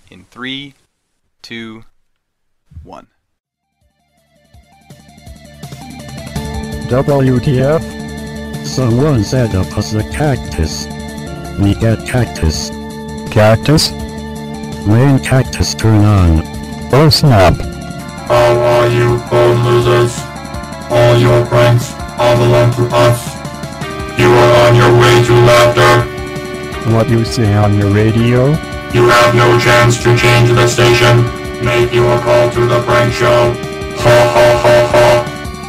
in 3, 2, 1. WTF? Someone set up us a cactus. We get cactus. Cactus? Main cactus turn on. Oh snap. How are you, born losers? All your pranks all belong to us. You are on your way to laughter. What you say on your radio? You have no chance to change the station. Make your call to the prank show. Ha ha ha ha.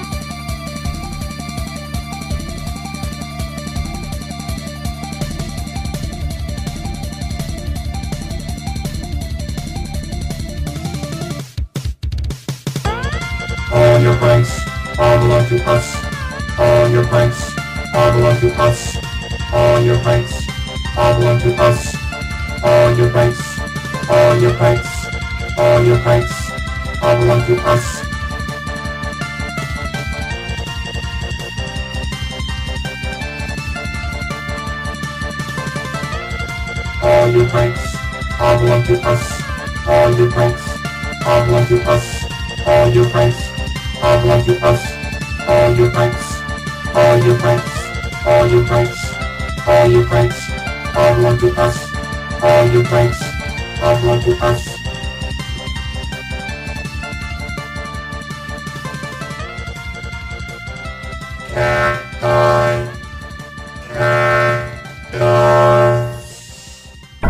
All your pranks all belong to us. All your pranks all belong to us. All your pranks all belong to us. All your pranks, all your pranks, all your pranks all belong to us. All your pranks all belong to us. All your pranks all belong to us. All your pranks all belong to us. All your pranks, all your pranks, all your pranks, all your pranks all belong to us. All your pranks all belong to us. Cacti, cactus.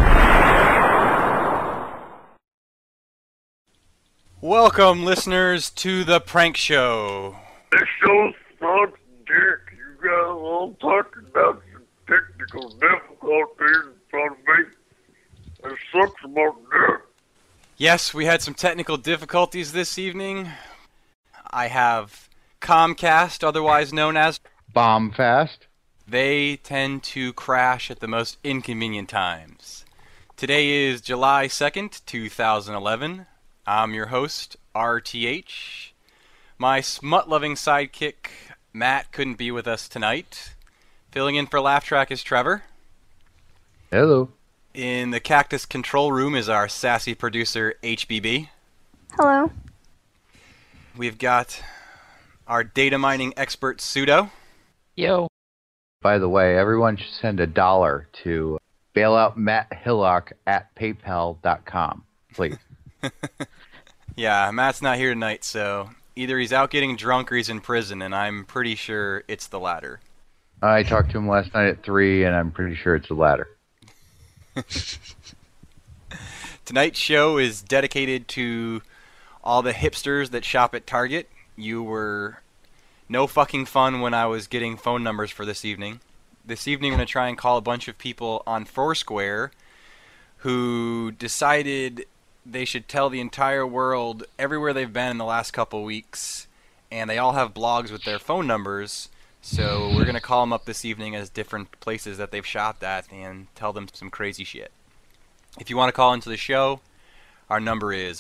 Welcome, listeners, to the prank show. This show sucks dick. You guys all talking about some technical difficulties in front of me. It sucks about dick. Yes, we had some technical difficulties this evening. I have Comcast, otherwise known as... Bombfast. They tend to crash at the most inconvenient times. Today is July 2nd, 2011. I'm your host, RTH. My smut-loving sidekick, Matt, couldn't be with us tonight. Filling in for Laugh Track is Trevor. Hello. In the Cactus control room is our sassy producer, HBB. Hello. We've got our data mining expert, Pseudo. Yo. By the way, everyone should send $1 to bailoutmatthillock@paypal.com, please. Yeah, Matt's not here tonight, so either he's out getting drunk or he's in prison, and I'm pretty sure it's the latter. I talked to him last night at 3, and I'm pretty sure it's the latter. Tonight's show is dedicated to all the hipsters that shop at Target. You were no fucking fun when I was getting phone numbers for this evening. This evening I'm going to try and call a bunch of people on Foursquare who decided they should tell the entire world everywhere they've been in the last couple weeks, and they all have blogs with their phone numbers, so we're going to call them up this evening as different places that they've shopped at and tell them some crazy shit. If you want to call into the show, our number is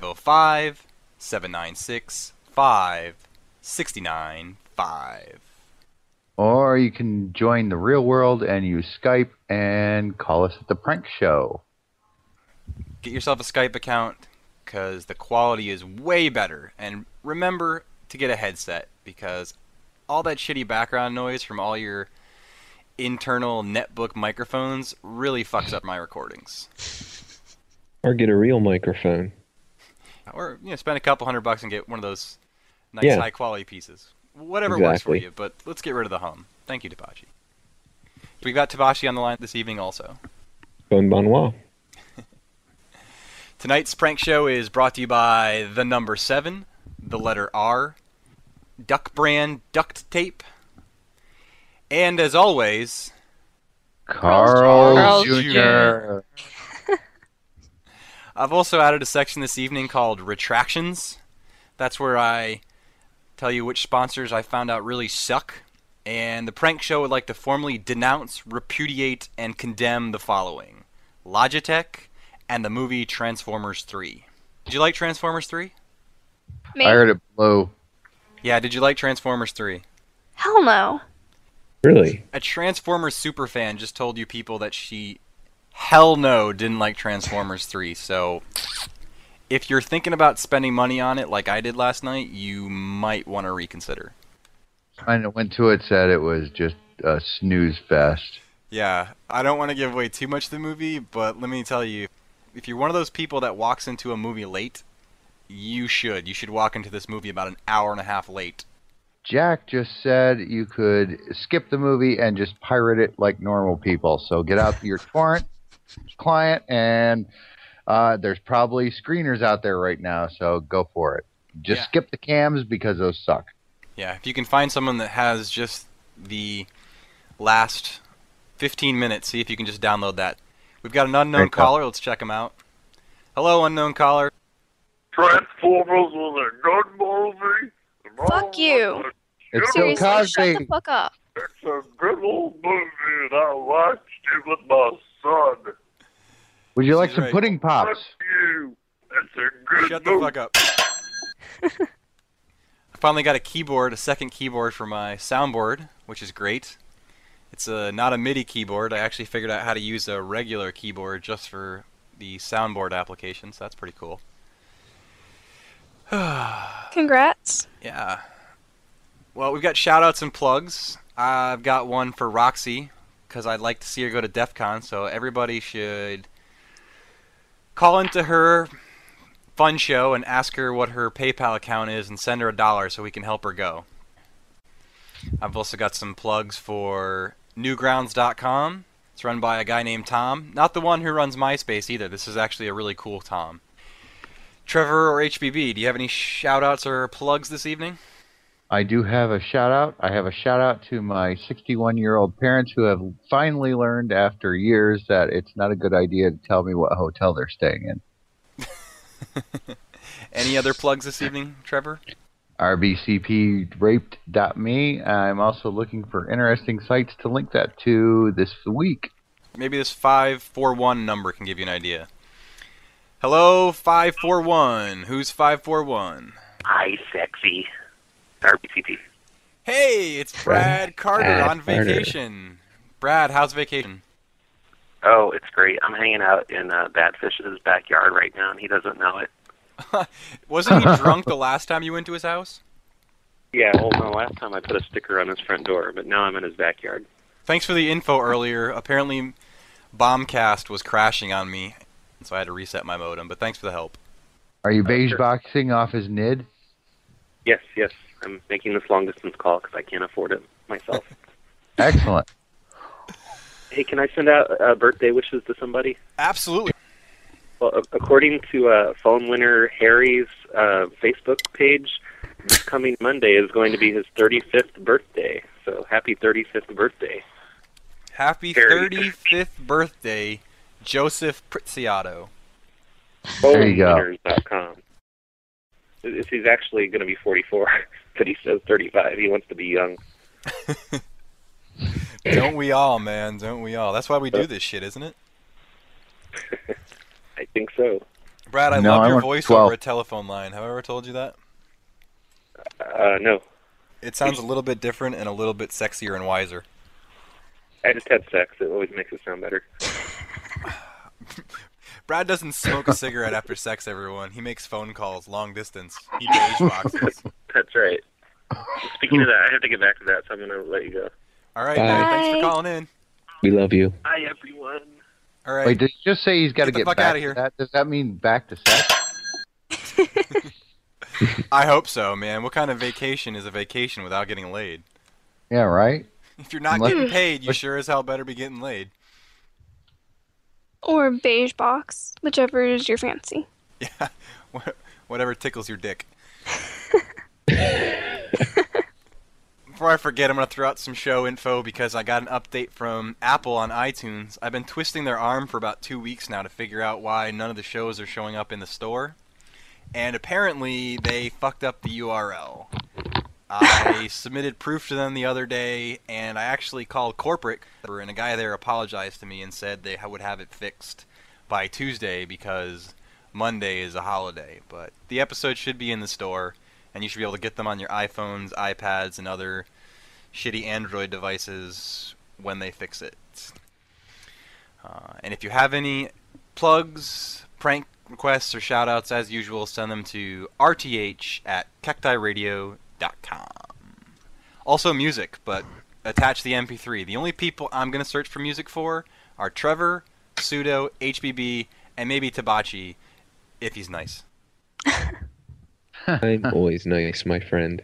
505-796-5695. Or you can join the real world and use Skype and call us at the prank show. Get yourself a Skype account, because the quality is way better. And remember to get a headset, because all that shitty background noise from all your internal netbook microphones really fucks up my recordings. Or get a real microphone. Or spend a couple $100 and get one of those nice high quality pieces. Whatever works for you, but let's get rid of the hum. Thank you, Tabachi. We've got Tabachi on the line this evening also. Bon Bonnois. Tonight's prank show is brought to you by the number 7, the letter R, Duck Brand Duct Tape, and as always, Carl Jr. Jr. I've also added a section this evening called Retractions. That's where I tell you which sponsors I found out really suck, and the prank show would like to formally denounce, repudiate, and condemn the following: Logitech and the movie Transformers 3. Did you like Transformers 3? I heard it blow. Yeah, did you like Transformers 3? Hell no. Really? A Transformers superfan just told you people that she hell no didn't like Transformers 3. So if you're thinking about spending money on it like I did last night, you might want to reconsider. I went to it, said it was just a snooze fest. Yeah, I don't want to give away too much of the movie, but let me tell you, if you're one of those people that walks into a movie late, you should. You should walk into this movie about an hour and a half late. Jack just said you could skip the movie and just pirate it like normal people. So get out your torrent client, and there's probably screeners out there right now, so go for it. Just skip the cams because those suck. Yeah, if you can find someone that has just the last 15 minutes, see if you can just download that. We've got an unknown caller. Let's check him out. Hello, unknown caller. Transformers was a good movie. Fuck you. It's Bill Seriously, Cosby. shut the fuck up. It's a good old movie, and I watched it with my son. Would you like She's some right. pudding pops? Fuck you. It's a good Shut the movie. fuck up. I finally got a second keyboard for my soundboard, which is great. It's not a MIDI keyboard. I actually figured out how to use a regular keyboard just for the soundboard application, so that's pretty cool. Congrats. Yeah. Well, we've got shout-outs and plugs. I've got one for Roxy, because I'd like to see her go to DEF CON, so everybody should call into her fun show and ask her what her PayPal account is and send her $1 so we can help her go. I've also got some plugs for Newgrounds.com. It's run by a guy named Tom. Not the one who runs MySpace either. This is actually a really cool Tom. Trevor or HBB, do you have any shout-outs or plugs this evening? I do have a shout-out. I have a shout-out to my 61-year-old parents who have finally learned after years that it's not a good idea to tell me what hotel they're staying in. Any other plugs this evening, Trevor? RBCPraped.me. I'm also looking for interesting sites to link that to this week. Maybe this 541 number can give you an idea. Hello, 541. Who's 541? Hi, sexy. RBCP. Hey, it's Brad Carter Brad on Carter. vacation. Brad, how's vacation? Oh, it's great. I'm hanging out in Badfish's backyard right now, and he doesn't know it. Wasn't he drunk the last time you went to his house? Yeah, well, no, last time I put a sticker on his front door, but now I'm in his backyard. Thanks for the info earlier. Apparently, Bombcast was crashing on me, so I had to reset my modem, but thanks for the help. Are you beige sure. boxing off his NID? Yes. I'm making this long-distance call because I can't afford it myself. Excellent. Hey, can I send out birthday wishes to somebody? Absolutely. Well, according to phone winner Harry's Facebook page, this coming Monday is going to be his 35th birthday. So happy 35th birthday. Happy Harry. 35th birthday, Joseph Prizziato. There you go. Phonewinners.com. He's actually going to be 44, but he says 35. He wants to be young. Don't we all, man? Don't we all? That's why we do this shit, isn't it? I think so. Brad, I No, love I your want voice 12. over a telephone line. Have I ever told you that? No. It sounds a little bit different and a little bit sexier and wiser. I just had sex. It always makes it sound better. Brad doesn't smoke a cigarette after sex, everyone. He makes phone calls long distance. He beige boxes. That's right. Speaking of that, I have to get back to that, so I'm going to let you go. All right, Bye. man. Thanks for Bye. calling in. We love you. Hi, everyone. All right. Wait, did you just say he's got to Get the get fuck back outta to here. that? Does that mean back to sex? I hope so, man. What kind of vacation is a vacation without getting laid? Yeah, right? If you're not Unless- getting paid, you sure as hell better be getting laid. Or beige box, whichever is your fancy. Yeah, whatever tickles your dick. Before I forget, I'm going to throw out some show info because I got an update from Apple on iTunes. I've been twisting their arm for about 2 weeks now to figure out why none of the shows are showing up in the store. And apparently, they fucked up the URL. I submitted proof to them the other day, and I actually called corporate, and a guy there apologized to me and said they would have it fixed by Tuesday because Monday is a holiday. But the episode should be in the store, and you should be able to get them on your iPhones, iPads, and other shitty Android devices when they fix it. And if you have any plugs, prank requests, or shoutouts, as usual, send them to rth@cactiradio.com. Also music, but attach the MP3. The only people I'm going to search for music for are Trevor, Pseudo, HBB, and maybe Tabachi, if he's nice. I'm always nice, my friend.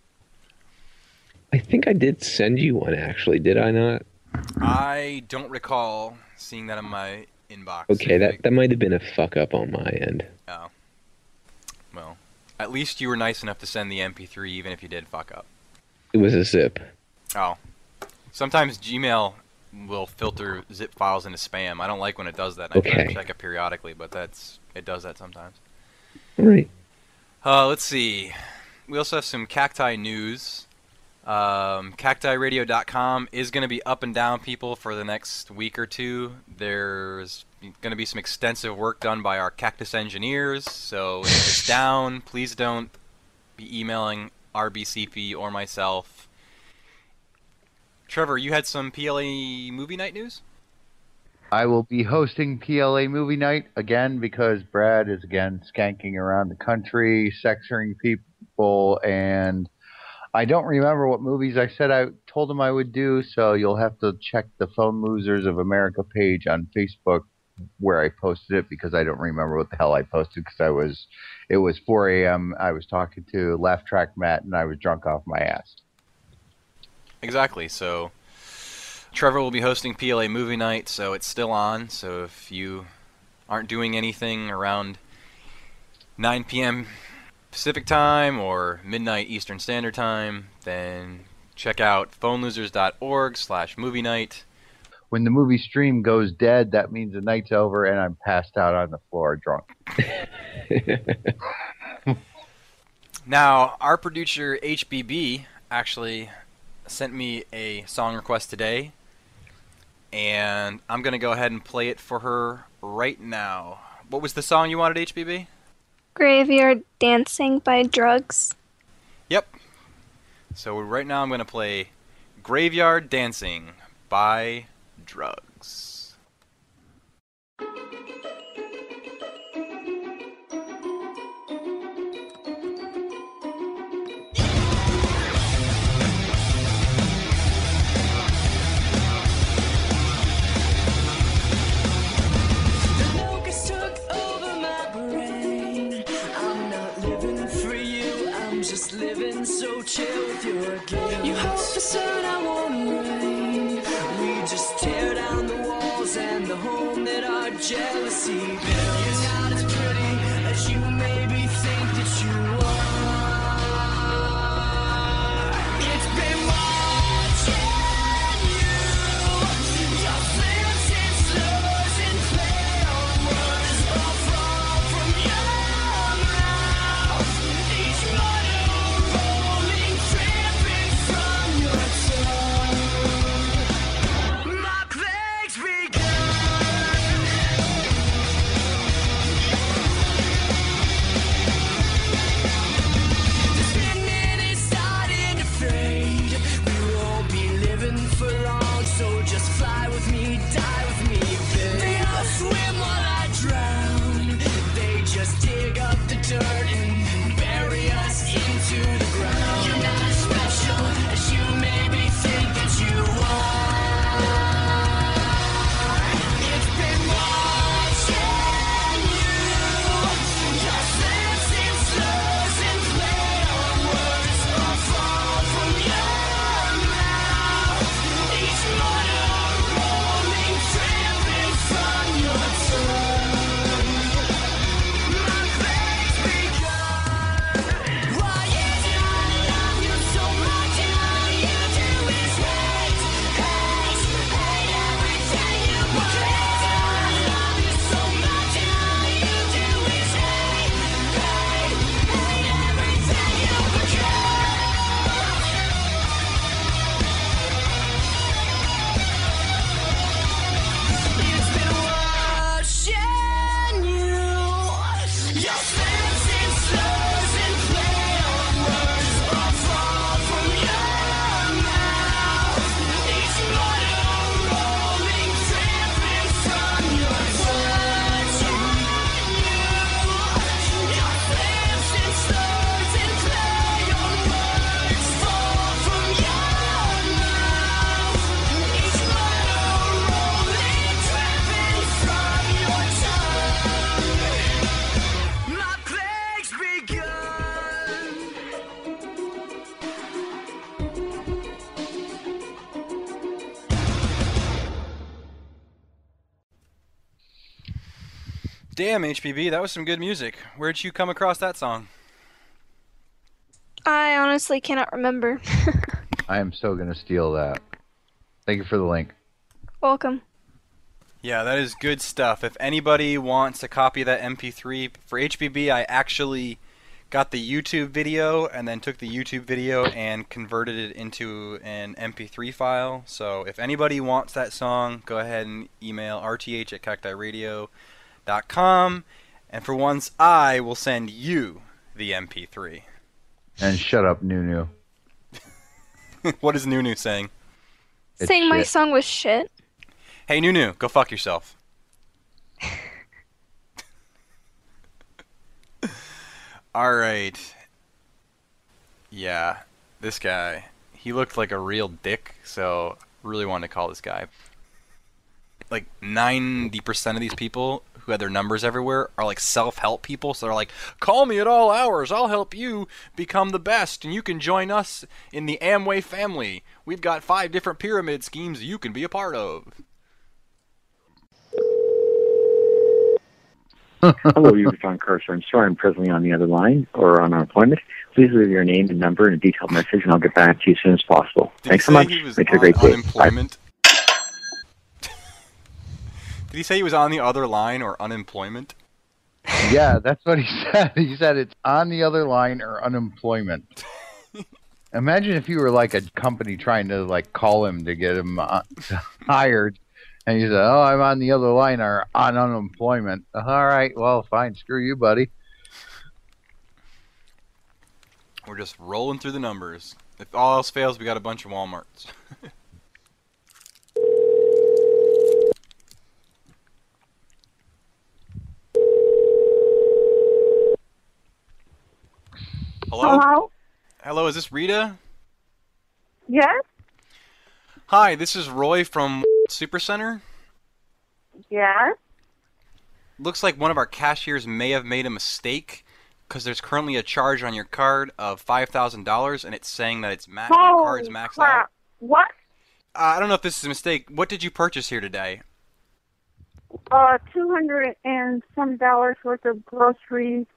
I think I did send you one, actually. Did I not? I don't recall seeing that in my inbox. Okay, that might have been a fuck up on my end. Oh. Well, at least you were nice enough to send the MP3 even if you did fuck up. It was a zip. Oh. Sometimes Gmail will filter zip files into spam. I don't like when it does that. I try to check it periodically, but it does that sometimes. All right. Let's see. We also have some Cacti news. CactiRadio.com is going to be up and down, people, for the next week or two. There's going to be some extensive work done by our Cactus engineers, so if it's down, please don't be emailing RBCP or myself. Trevor, you had some PLA movie night news? I will be hosting PLA movie night again because Brad is again skanking around the country, sexing people, and I don't remember what movies I said I told him I would do, so you'll have to check the Phone Losers of America page on Facebook where I posted it because I don't remember what the hell I posted because it was 4 a.m. I was talking to Laugh Track Matt and I was drunk off my ass. Exactly, so Trevor will be hosting PLA movie night, so it's still on, so if you aren't doing anything around 9 p.m. Pacific time or midnight Eastern Standard Time, then check out phonelosers.org/movie night. When the movie stream goes dead, that means the night's over and I'm passed out on the floor drunk. Now, our producer HBB actually sent me a song request today, and I'm going to go ahead and play it for her right now. What was the song you wanted, HBB? Graveyard Dancing by Drugs. Yep. So right now I'm going to play Graveyard Dancing by Drugs. Living so chill with your games. You hope for sun, I won't rain. We just tear down the walls and the home that our jealousy builds. You're not as pretty as you maybe think that you are. It's been watching you. Your fancy slurs and play on words all fall from your mouth. Each my plague's begun. Damn, HPB, that was some good music. Where'd you come across that song? I honestly cannot remember. I am so going to steal that. Thank you for the link. Welcome. Yeah, that is good stuff. If anybody wants a copy of that MP3 for HBB, I actually got the YouTube video and then took the YouTube video and converted it into an MP3 file. So if anybody wants that song, go ahead and email rth@cactiradio.com, and for once I will send you the MP3. And shut up, Nunu. What is Nunu saying? It's Saying my shit. song was shit. Hey Nunu, go fuck yourself. Alright. Yeah, this guy. He looked like a real dick, so really wanted to call this guy. Like 90% of these people who had their numbers everywhere are like self-help people, so they're like, call me at all hours, I'll help you become the best, and you can join us in the Amway family. We've got 5 different pyramid schemes you can be a part of. Hello, you've John Cursor. I'm sorry I'm presently on the other line or on unemployment. Please leave your name and number and a detailed message, and I'll get back to you as soon as possible. Thanks so much. Make it a great day. Unemployment? Did he say he was on the other line or unemployment? Yeah, that's what he said. He said it's on the other line or unemployment. Imagine if you were like a company trying to like call him to get him hired, and you said, "Oh, I'm on the other line or on unemployment." All right, well, fine. Screw you, buddy. We're just rolling through the numbers. If all else fails, we got a bunch of Walmarts. Hello? Hello? Hello, is this Rita? Yes? Hi, this is Roy from Supercenter. Yes? Looks like one of our cashiers may have made a mistake because there's currently a charge on your card of $5,000 and it's saying that it's your card's maxed crap. out. What? I don't know if this is a mistake. What did you purchase here today? $200 and some dollars worth of groceries.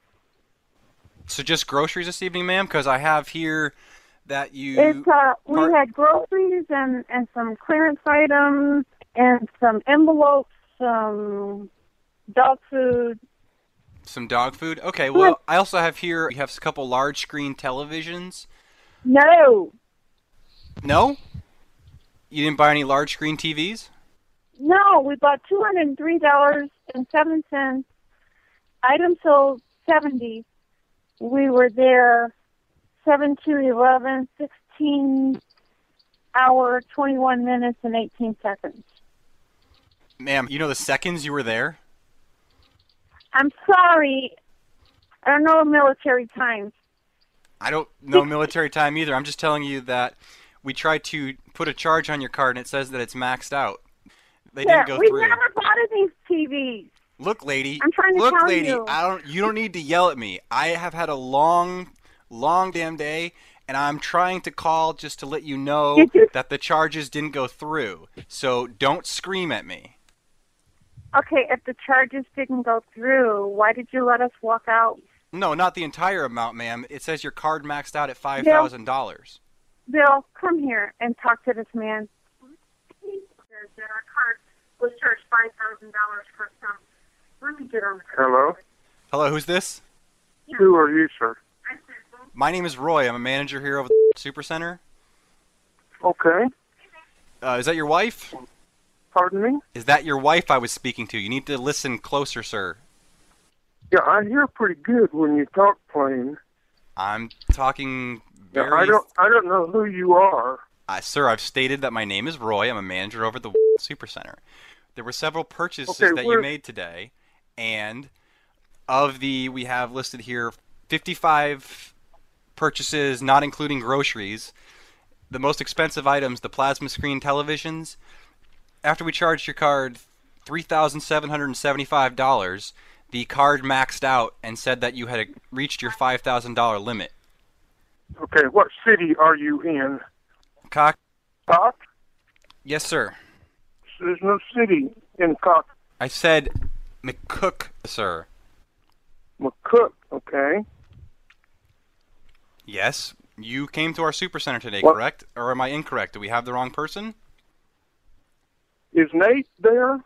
So just groceries this evening, ma'am? Because I have here that you... We had groceries and some clearance items and some envelopes, some dog food. Some dog food? Okay, well, I also have here, you have a couple large screen televisions. No. No? You didn't buy any large screen TVs? No, we bought $203.07. Item sold 70. We were there 7 to 11, 16 hour, 21 minutes, and 18 seconds. Ma'am, you know the seconds you were there? I'm sorry. I don't know military times. I don't know military time either. I'm just telling you that we tried to put a charge on your card and it says that it's maxed out. They didn't go through. We never bought these TVs. Look, lady. I'm trying to Look, tell lady. you. You don't need to yell at me. I have had a long damn day, and I'm trying to call just to let you know that the charges didn't go through. So don't scream at me. Okay, if the charges didn't go through, why did you let us walk out? No, not the entire amount, ma'am. It says your card maxed out at $5,000. Bill, come here and talk to this man. He says that our card was charged $5,000 for some. Let me get on the card. Hello? Hello, who's this? Who are you, sir? My name is Roy. I'm a manager here over the Supercenter. Okay. Is that your wife? Pardon me? Is that your wife I was speaking to? You need to listen closer, sir. Yeah, I hear pretty good when you talk plain. I'm talking very... Yeah, I don't know who you are. Sir, I've stated that my name is Roy. I'm a manager over at the Supercenter. There were several purchases that you made today, and we have listed here 55 purchases, not including groceries. The most expensive items, the plasma screen televisions. After we charged your card $3,775, the card maxed out and said that you had reached your $5,000 limit. Okay, what city are you in? Cock? Cock? Yes, sir. There's no city in Cock. I said McCook, sir. McCook, okay. Yes. You came to our supercenter today, What? correct? Or am I incorrect? Do we have the wrong person? Is Nate there?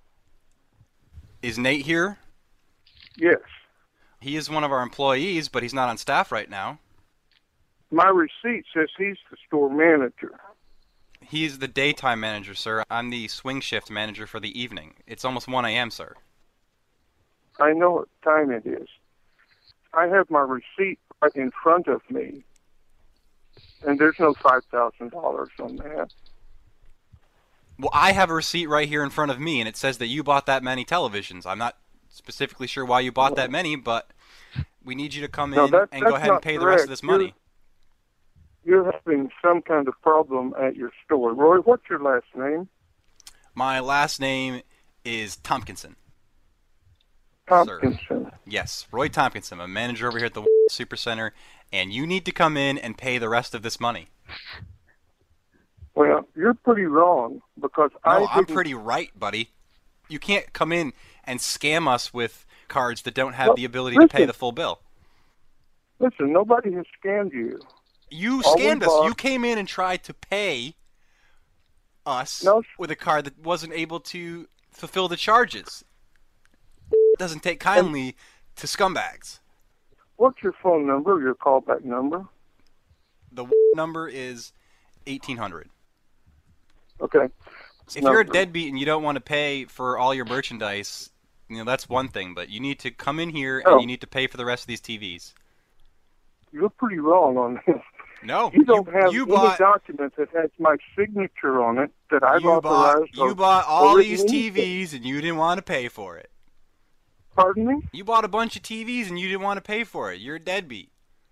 Is Nate here? Yes. He is one of our employees, but he's not on staff right now. My receipt says he's the store manager. He's the daytime manager, sir. I'm the swing shift manager for the evening. It's almost 1 a.m., sir. I know what time it is. I have my receipt right in front of me, and there's no $5,000 on that. Well, I have a receipt right here in front of me, and it says that you bought that many televisions. I'm not specifically sure why you bought that many, but we need you to come in and go ahead and not pay the rest of correct. this money. You're having some kind of problem at your store. Roy, what's your last name? My last name is Tompkinson. Tompkinson. Sir. Yes, Roy Tompkinson. I'm a manager over here at the Supercenter, and you need to come in and pay the rest of this money. Well, you're pretty wrong, because No, I'm pretty right, buddy. You can't come in and scam us with cards that don't have the ability to pay the full bill. Listen, nobody has scammed you. You All we scammed us. bought- You came in and tried to pay us with a card that wasn't able to fulfill the charges. It doesn't take kindly to scumbags. What's your phone number, your callback number? The number is 1800. Okay. If you're a deadbeat and you don't want to pay for all your merchandise, that's one thing, but you need to come in here and you need to pay for the rest of these TVs. You're pretty wrong on this. No, you don't have you any bought- document that has my signature on it that I've authorized. You or- bought all or these written anything. TVs and you didn't want to pay for it. Pardon me? You bought a bunch of TVs and you didn't want to pay for it. You're a deadbeat.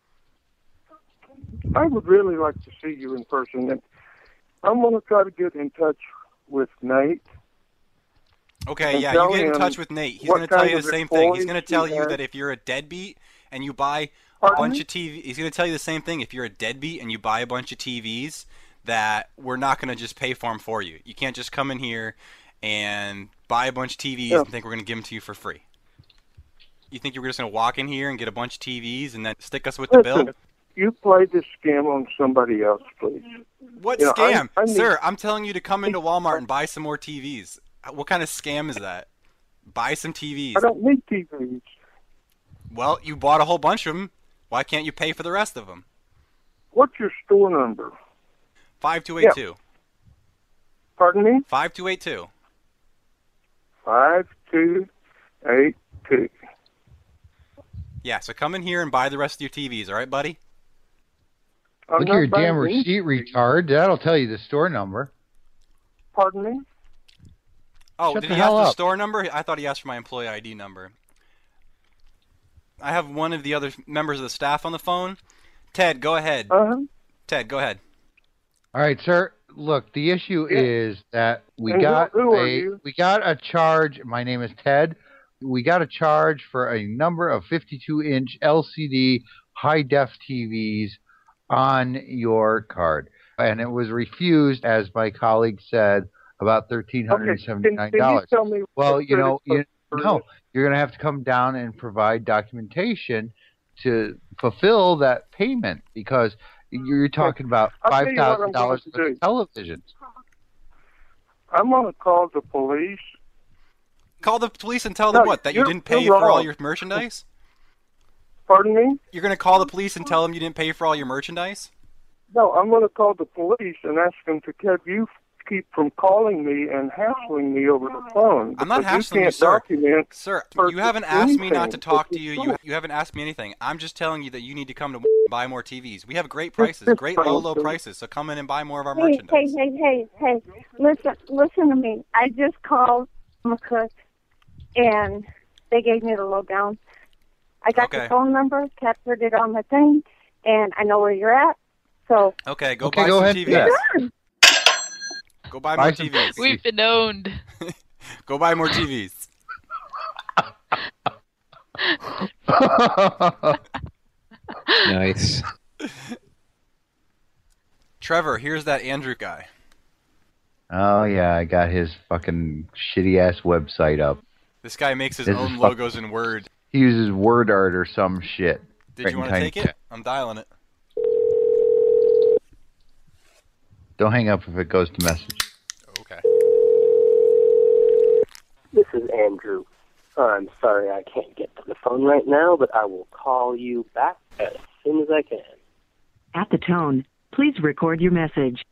I would really like to see you in person. And I'm going to try to get in touch with Nate. Okay, and yeah, tell you get in him touch with Nate. He's what going to tell kind you of the same thing. He's employees going to tell he you has. that if you're a deadbeat and you buy a bunch of TV, he's going to tell you the same thing. If you're a deadbeat and you buy a bunch of TVs, that we're not going to just pay for them for you. You can't just come in here and buy a bunch of TVs and think we're going to give them to you for free. You think you're just going to walk in here and get a bunch of TVs and then stick us with the bill? Listen, you play this scam on somebody else, please. What You know, scam? I need- Sir, I'm telling you to come into Walmart and buy some more TVs. What kind of scam is that? Buy some TVs. I don't need TVs. Well, you bought a whole bunch of them. Why can't you pay for the rest of them? What's your store number? 5282. Pardon me? 5282. 5282. Yeah, so come in here and buy the rest of your TVs, all right, buddy? I'm Look at not your damn buying receipt, retard. That'll tell you the store number. Pardon me? Oh, Shut did the he ask hell the up. store number? I thought he asked for my employee ID number. I have one of the other members of the staff on the phone. Ted, go ahead. Ted, go ahead. All right, sir. Look, the issue is that we And got who are you? a charge. My name is Ted. We got a charge for a number of 52-inch LCD high-def TVs on your card, and it was refused, as my colleague said, about $1,379. Can you tell me Well, what you know, credit card no, is? you're going to have to come down and provide documentation to fulfill that payment, because you're talking about I'll tell you what I'm $5,000 worth going of televisions. I'm going to call the police. Call the police and tell them No, what? That you you're- didn't pay you're for all wrong. your merchandise? Pardon me? You're going to call the police and tell them you didn't pay for all your merchandise? No, I'm going to call the police and ask them to keep from calling me and hassling me over the phone. I'm not because hassling you, can't sir. Document Sir, you purchase haven't asked me not to anything. talk to It's you. a You store. you haven't asked me anything. I'm just telling you that you need to come to buy more TVs. We have great prices, It's great fine, low sir. prices. So come in and buy more of our Hey, merchandise. hey. Listen to me. I just called McCook, and they gave me the lowdown. I got Okay. the phone number, captured it on my thing, and I know where you're at. So Okay, go Okay, buy go some ahead, TVs. yeah. Go buy Buy more some TVs. We've been owned. Go buy more TVs. Nice. Trevor, here's that Andrew guy. Oh, yeah, I got his fucking shitty-ass website up. This guy makes his This is own fuck- logos in Word. He uses word art or some shit. Did you want to take it? I'm dialing it. Don't hang up if it goes to message. Okay. This is Andrew. I'm sorry I can't get to the phone right now, but I will call you back as soon as I can. At the tone, please record your message.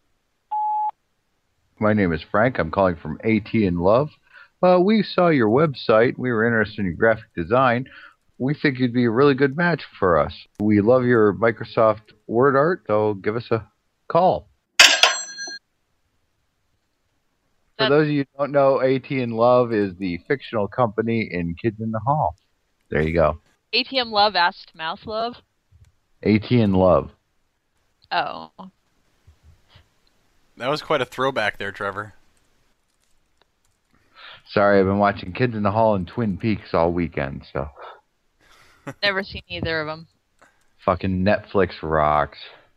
My name is Frank. I'm calling from AT and Love. We saw your website. We were interested in your graphic design. We think you'd be a really good match for us. We love your Microsoft Word art, so give us a call. For those of you who don't know, AT and Love is the fictional company in Kids in the Hall. There you go. ATM Love asked Mouse Love? AT and Love. Oh. That was quite a throwback there, Trevor. Sorry, I've been watching Kids in the Hall and Twin Peaks all weekend, so Never seen either of them. fucking Netflix rocks.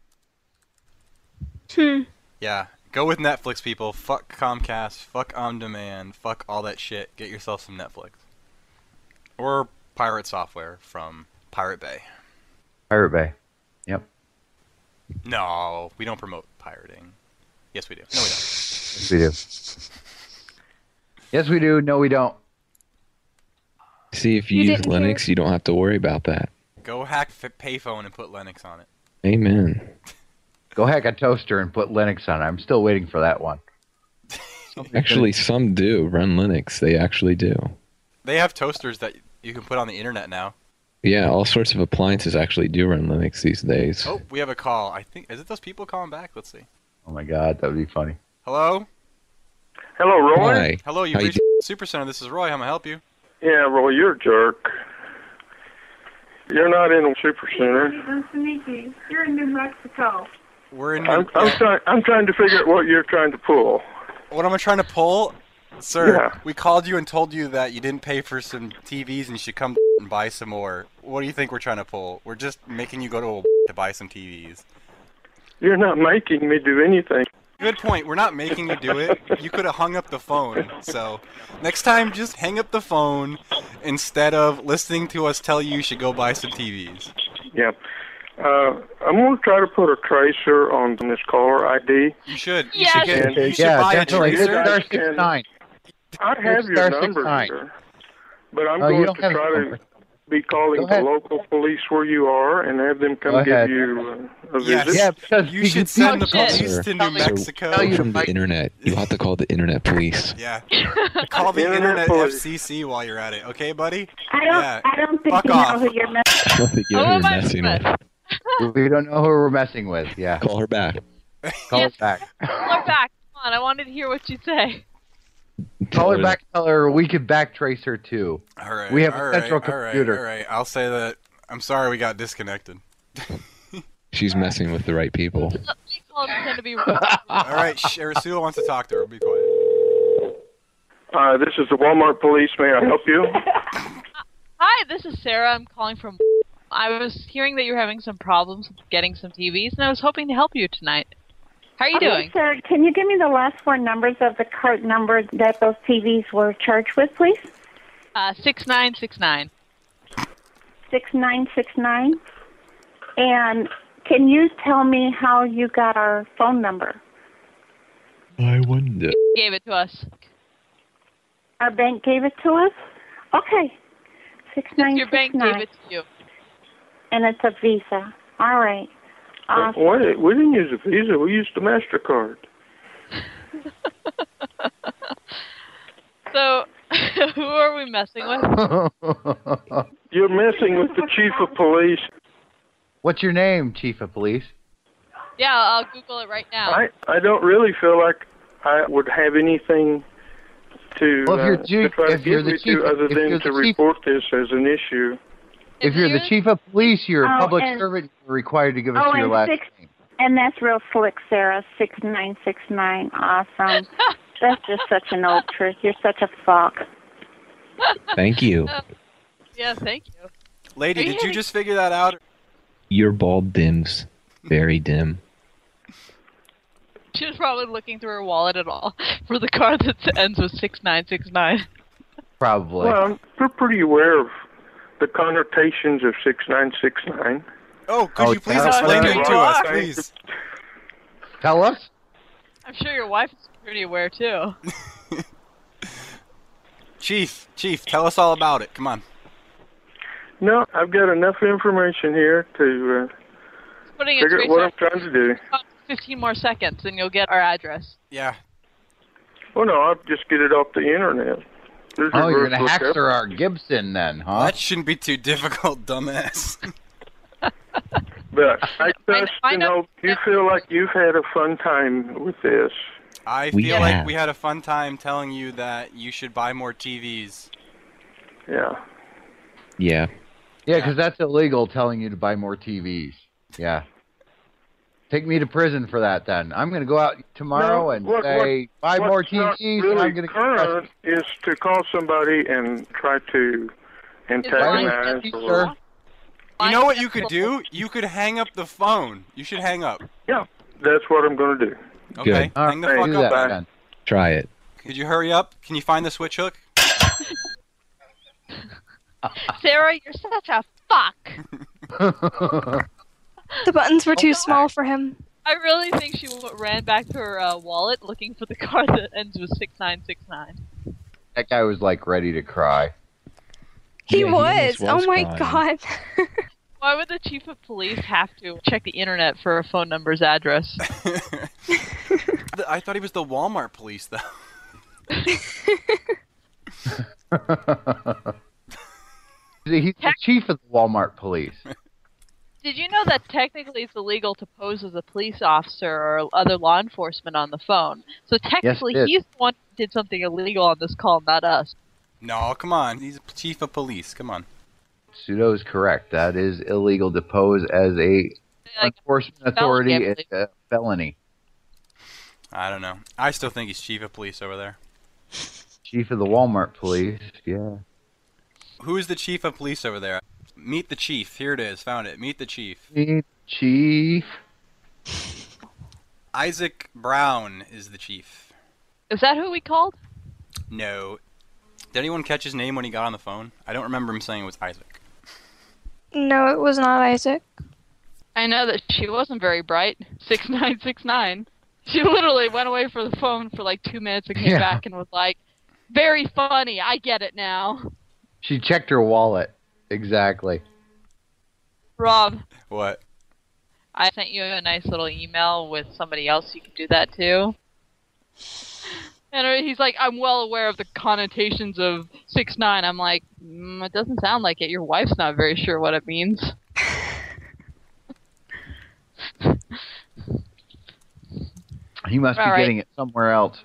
Yeah, go with Netflix, people. Fuck Comcast, fuck On Demand, fuck all that shit. Get yourself some Netflix. Or pirate software from Pirate Bay. Pirate Bay. Yep. No, we don't promote pirating. Yes, we do. No, we don't. Yes, we do. Yes, we do. No, we don't. See, if you use Linux, you don't have to worry about that. Go hack Payphone and put Linux on it. Amen. Go hack a toaster and put Linux on it. I'm still waiting for that one. Actually, some do run Linux. They actually do. They have toasters that you can put on the internet now. Yeah, all sorts of appliances actually do run Linux these days. Oh, we have a call. I think is it those people calling back? Let's see. Oh my god, that would be funny. Hello? Hello, Roy. Hi. Hello, you've How you reached Supercenter. This is Roy. How may I help you? Yeah, Roy, you're a jerk. You're not in a super center. Nice to meet you. You're in New Mexico. We're in. I'm trying to figure out what you're trying to pull. What am I trying to pull? Sir, Yeah. we called you and told you that you didn't pay for some TVs and you should come and buy some more. What do you think we're trying to pull? We're just making you go to a to buy some TVs. You're not making me do anything. Good point. We're not making you do it. You could have hung up the phone. So next time, just hang up the phone instead of listening to us tell you should go buy some TVs. Yeah. I'm going to try to put a tracer on this caller ID. You should. Yes. You should buy a definitely. tracer. Star 69. I have your Star number 69. here, but I'm Oh, you going don't to have try his to number. be calling Go the ahead. local police where you are and have them come Go give ahead. you a Yes. visit. Yeah, because You should send the Sir, police to New Mexico. tell you from to the internet. You have to call the internet police. Yeah. Call the Internet internet police. FCC while you're at it. Okay, buddy? I don't. Yeah. I don't think Fuck you off. know who you're messing. I don't think you know who you're messing with. We don't know who we're messing with. Yeah. Call her back. Call her back. Call her back. Come on, I wanted to hear what you say. Call her back. Tell her we could backtrace her too. All right. We have a all central right, all right, computer. All right. I'll say that. I'm sorry we got disconnected. She's messing with the right people. Please call pretend to be All right. Rasul wants to talk to her. Be quiet. This is the Walmart police. May I help you? Hi, this is Sarah. I'm calling from. I was hearing that you're having some problems with getting some TVs, and I was hoping to help you tonight. How are you doing? Sir, can you give me the last four numbers of the cart number that those TVs were charged with, please? 6969. 6969. And can you tell me how you got our phone number? I wonder. Gave it to us. Our bank gave it to us? Okay. Your bank 6969. gave it to you. And it's a Visa. All right. Wait, we didn't use a Visa. We used a MasterCard. So, who are we messing with? You're messing with the chief of police. What's your name, Chief of Police? Yeah, I'll Google it right now. I don't really feel like I would have anything to, Well, if you're to try to if you're give the you chief- to other if than you're to the chief- report this as an issue. If you're the Chief of Police, you're a Oh, public and- servant. You're required to give us Oh, your and last six, name. and that's real slick, Sarah. 6969. Awesome. That's just such an old trick. You're such a fuck. Thank you. Yeah, thank you. Lady, Are you did you having- just figure that out? Your bulb dims. Very dim. She was probably looking through her wallet at all for the card that ends with 6969. Probably. Well, we're pretty aware of the connotations of 6969. Oh, could you please explain it to us, please? Tell us. I'm sure your wife is pretty aware too. Chief, tell us all about it. Come on. No, I've got enough information here to Putting it figure out to what I'm research. trying to do. 15 more seconds and you'll get our address. Yeah. Well, no, I'll just get it off the internet. There's Oh, you're reverse gonna hack lookup. our Gibson then, huh? That shouldn't be too difficult, dumbass. But I trust to know you feel like you've had a fun time with this. I feel like we had a fun time telling you that you should buy more TVs. Yeah. Yeah. Yeah, because that's illegal, telling you to buy more TVs. Yeah. Take me to prison for that, then. I'm going to go out tomorrow and say, buy more what's not TVs, really and I'm going to current is to call somebody and try to antagonize or... You know what you could do? You could hang up the phone. You should hang up. Yeah, that's what I'm going to do. Okay, hang the fuck up. then. Try it. Could you hurry up? Can you find the switch hook? Sarah, you're such a fuck. The buttons were too small for him. I really think she ran back to her wallet looking for the card that ends with 6969. That guy was, like, ready to cry. He Yeah, he was. almost Oh was my crying. god. Why would the chief of police have to check the internet for a phone number's address? I thought he was the Walmart police, though. He's the chief of the Walmart police. Did you know that technically it's illegal to pose as a police officer or other law enforcement on the phone? So technically it is. he's the one who did something illegal on this call, not us. No, come on. He's chief of police. Come on. Pseudo is correct. That is illegal to pose as a enforcement authority. felony, It's a felony. I don't know. I still think he's chief of police over there. Chief of the Walmart police, yeah. Who is the chief of police over there? Meet the chief. Here it is. Found it. Meet the chief. Chief. Isaac Brown is the chief. Is that who we called? No. Did anyone catch his name when he got on the phone? I don't remember him saying it was Isaac. No, it was not Isaac. I know that she wasn't very bright. 6969. She literally went away for the phone for like 2 minutes and came back and was like, very funny, I get it now. She checked her wallet. Exactly. Rob, What? I sent you a nice little email with somebody else you could do that to. And he's like, I'm well aware of the connotations of 6'9". I'm like, it doesn't sound like it. Your wife's not very sure what it means. He must be All right. getting it somewhere else.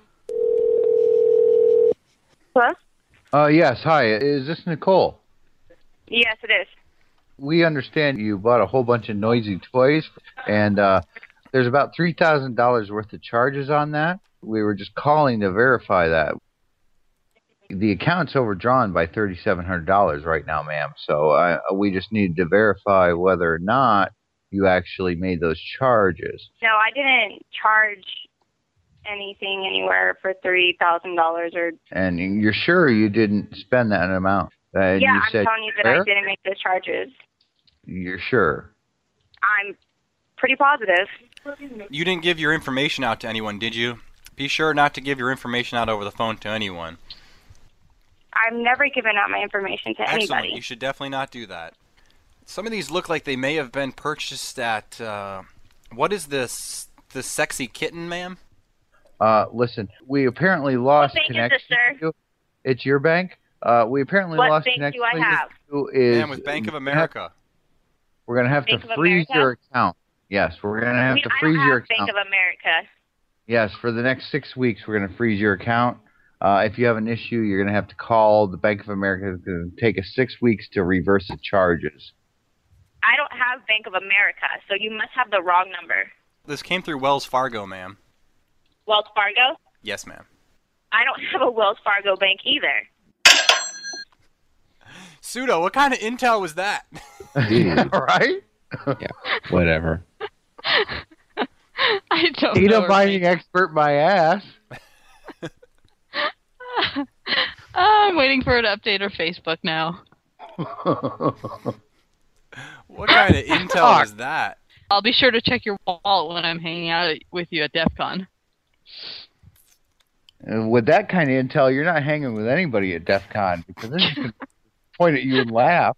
Hello? Yes, hi. Is this Nicole? Yes, it is. We understand you bought a whole bunch of noisy toys, and there's about $3,000 worth of charges on that. We were just calling to verify that. The account's overdrawn by $3,700 right now, ma'am. So we just needed to verify whether or not you actually made those charges. No, I didn't charge anything anywhere for $3,000 or. And you're sure you didn't spend that amount? And Yeah, you I'm said telling you that where? I didn't make those charges. You're sure? I'm pretty positive. You didn't give your information out to anyone, did you? Be sure not to give your information out over the phone to anyone. I've never given out my information to Excellent. anybody. You should definitely not do that. Some of these look like they may have been purchased at, what is this? The Sexy Kitten, ma'am? Listen, we apparently lost bank is connection. this, sir? with you. It's your bank? We apparently What lost bank connection do I with have? you. Is Ma'am, with Bank of America. We're going to have Bank to of freeze America? your account. Yes, we're going to have to I freeze don't your have Bank account. of America. Yes, for the next 6 weeks, we're going to freeze your account. If you have an issue, you're going to have to call the Bank of America. It's going to take us 6 weeks to reverse the charges. I don't have Bank of America, so you must have the wrong number. This came through Wells Fargo, ma'am. Wells Fargo? Yes, ma'am. I don't have a Wells Fargo bank either. Pseudo, what kind of intel was that? Right? Yeah, whatever. I don't Data know. mining expert, my ass. I'm waiting for her to update her Facebook now. What kind of intel is that? I'll be sure to check your wallet when I'm hanging out with you at DEF CON. With that kind of intel, you're not hanging with anybody at DEF CON because they're just going to point at you and laugh.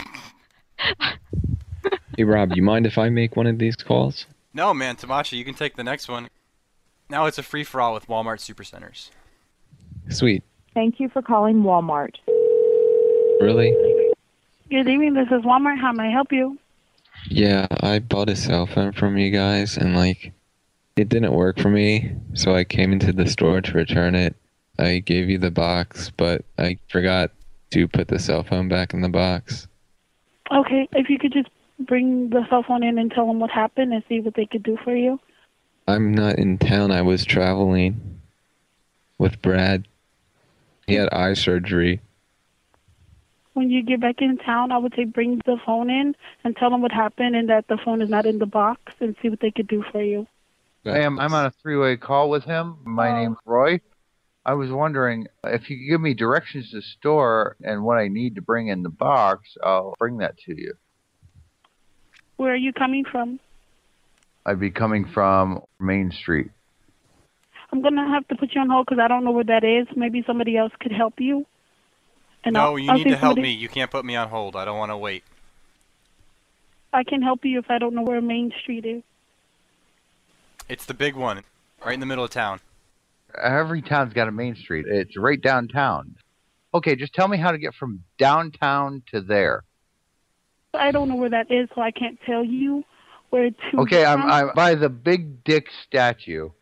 Hey, Rob, you mind if I make one of these calls? No, man, Tamashi, you can take the next one. Now it's a free-for-all with Walmart Supercenters. Sweet. Thank you for calling Walmart. Really? Good evening, this is Walmart. How may I help you? Yeah, I bought a cell phone from you guys, and, it didn't work for me, so I came into the store to return it. I gave you the box, but I forgot to put the cell phone back in the box. Okay, if you could just bring the cell phone in and tell them what happened and see what they could do for you. I'm not in town. I was traveling with Brad. He had eye surgery. When you get back in town, I would say bring the phone in and tell them what happened and that the phone is not in the box and see what they could do for you. I'm on a three-way call with him. My name's Roy. I was wondering if you could give me directions to the store and what I need to bring in the box, I'll bring that to you. Where are you coming from? I'd be coming from Main Street. I'm going to have to put you on hold because I don't know where that is. Maybe somebody else could help you. And No, you need to help somebody- me. You can't put me on hold. I don't want to wait. I can help you if I don't know where Main Street is. It's the big one, right in the middle of town. Every town's got a Main Street. It's right downtown. Okay, just tell me how to get from downtown to there. I don't know where that is, so I can't tell you where to. Okay, from. I'm by the Big Dick statue.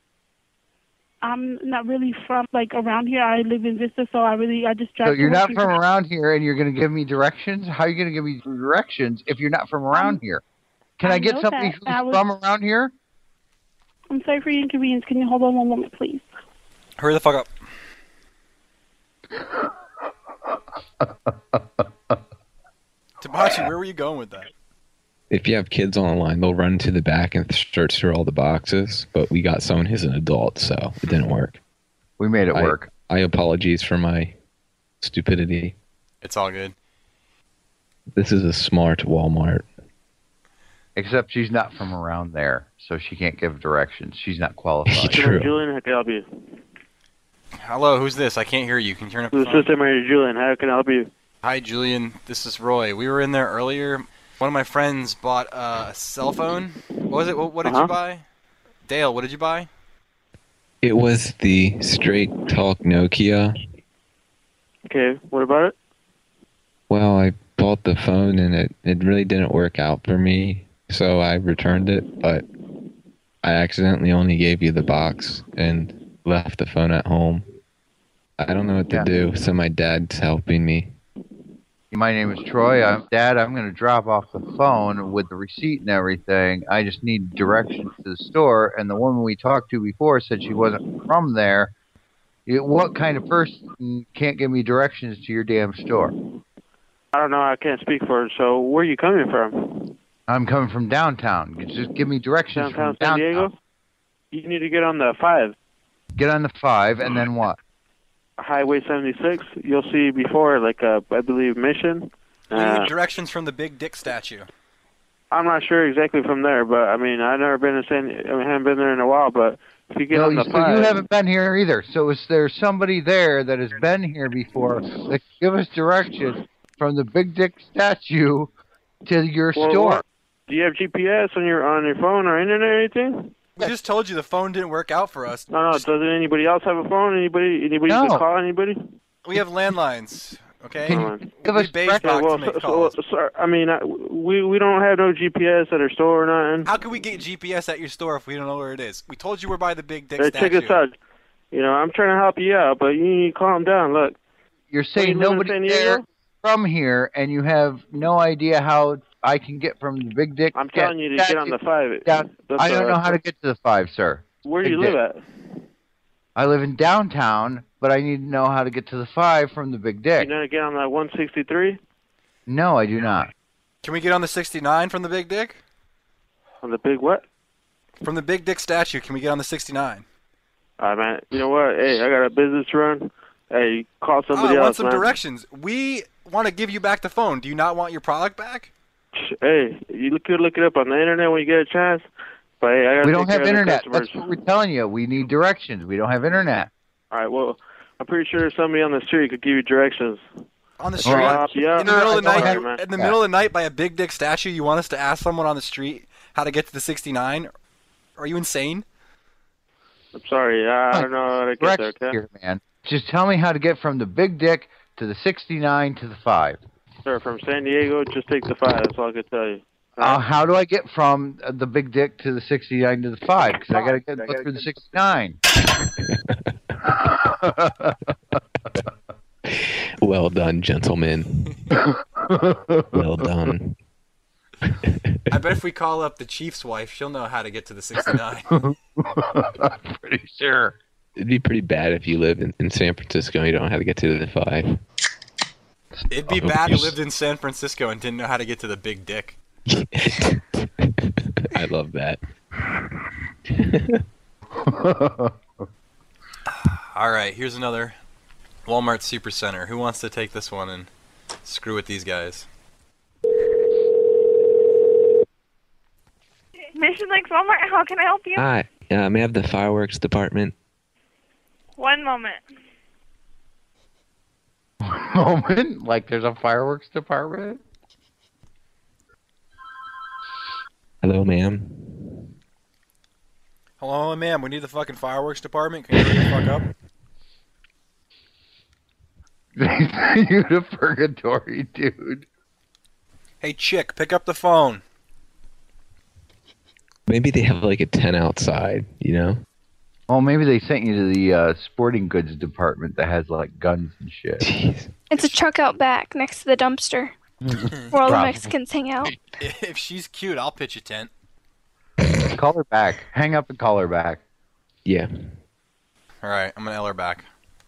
I'm not really from around here. I live in Vista, so I just drive. So to you're not work from around here, and you're going to give me directions? How are you going to give me directions if you're not from around here? Can I get know somebody that. who's I was- from around here? I'm sorry for your inconvenience. Can you hold on one moment, please? Hurry the fuck up. Tabachi, where were you going with that? If you have kids on the line, they'll run to the back and search through all the boxes, but we got someone who's an adult, so it didn't work. We made it work. I apologize for my stupidity. It's all good. This is a smart Walmart. Except she's not from around there, so she can't give directions. She's not qualified. True. Julian, how can I help you? Hello, who's this? I can't hear you. Can you turn up the This phone? is System Manager Julian. How can I help you? Hi, Julian. This is Roy. We were in there earlier. One of my friends bought a cell phone. What was it? What did you buy? Dale, what did you buy? It was the Straight Talk Nokia. Okay, what about it? Well, I bought the phone and it really didn't work out for me, so I returned it, but I accidentally only gave you the box and left the phone at home. I don't know what to do, so my dad's helping me. My name is Troy. Dad, I'm going to drop off the phone with the receipt and everything. I just need directions to the store, and the woman we talked to before said she wasn't from there. What kind of person can't give me directions to your damn store? I don't know. I can't speak for it. So where are you coming from? I'm coming from downtown. Just give me directions Downtown from San downtown. Diego? You need to get on the 5. Get on the 5, and then what? Highway 76. You'll see before, I believe, Mission. We need directions from the Big Dick statue. I'm not sure exactly from there, but I've never been to haven't been there in a while, but if you get on the so 5. you haven't been here either. So is there somebody there that has been here before that can give us directions from the Big Dick statue to your store? What? Do you have GPS on your phone or internet or anything? We just told you the phone didn't work out for us. No. Doesn't anybody else have a phone? Anybody No. can call anybody? We have landlines, okay? Can you give we us base box to make calls. Sorry, we don't have no GPS at our store or nothing. How can we get GPS at your store if we don't know where it is? We told you we're by the Big Dick Hey, statue. check this out. I'm trying to help you out, but you need to calm down. Look. You're saying you live in nobody San there Diego? from here, and you have no idea how I can get from the Big Dick. I'm telling you to get on the 5. I don't know how to get to the 5, sir. Where do you Big live Dick. at? I live in downtown, but I need to know how to get to the 5 from the Big Dick. You know to get on that 163? No, I do not. Can we get on the 69 from the Big Dick? On the big what? From the Big Dick statue, can we get on the 69? All right, man. You know what? Hey, I got a business to run. Hey, call Oh, somebody I want else, some man. directions. We want to give you back the phone. Do you not want your product back? Hey, you could look it up on the internet when you get a chance. But hey, I gotta We take don't have care of the internet. customers. That's what we're telling you. We need directions. We don't have internet. All right, well, I'm pretty sure somebody on the street could give you directions. On the Or street, I'll be up. in the middle of the Sorry, night, man. in the middle of the night, by a big dick statue, you want us to ask someone on the street how to get to the 69? Are you insane? I'm sorry, I don't know how to get there, Directions okay? here, man. Just tell me how to get from the Big Dick to the 69 to the 5. Sir, from San Diego, just take the 5. That's all I can tell you. How do I get from the Big Dick to the 69 to the 5? Because I got to go through the 69. Well done, gentlemen. Well done. I bet if we call up the chief's wife, she'll know how to get to the 69. I'm pretty sure. It'd be pretty bad if you live in San Francisco and you don't know how to get to the 5. It'd be bad if you lived in San Francisco and didn't know how to get to the Big Dick. I love that. All right, here's another Walmart Supercenter. Who wants to take this one and screw with these guys? Mission Lakes Walmart, how can I help you? Hi, may I have the fireworks department? One moment. Moment? Like there's a fireworks department? Hello, ma'am. Hello, ma'am. We need the fucking fireworks department. Can you hurry the fuck up? You the purgatory, dude. Hey, chick, pick up the phone. Maybe they have like a 10 outside, you know? Oh, maybe they sent you to the sporting goods department that has like guns and shit. It's a truck out back next to the dumpster where all the Probably. Mexicans hang out. If she's cute, I'll pitch a tent. Call her back. Hang up and call her back. Yeah. All right, I'm gonna L her back.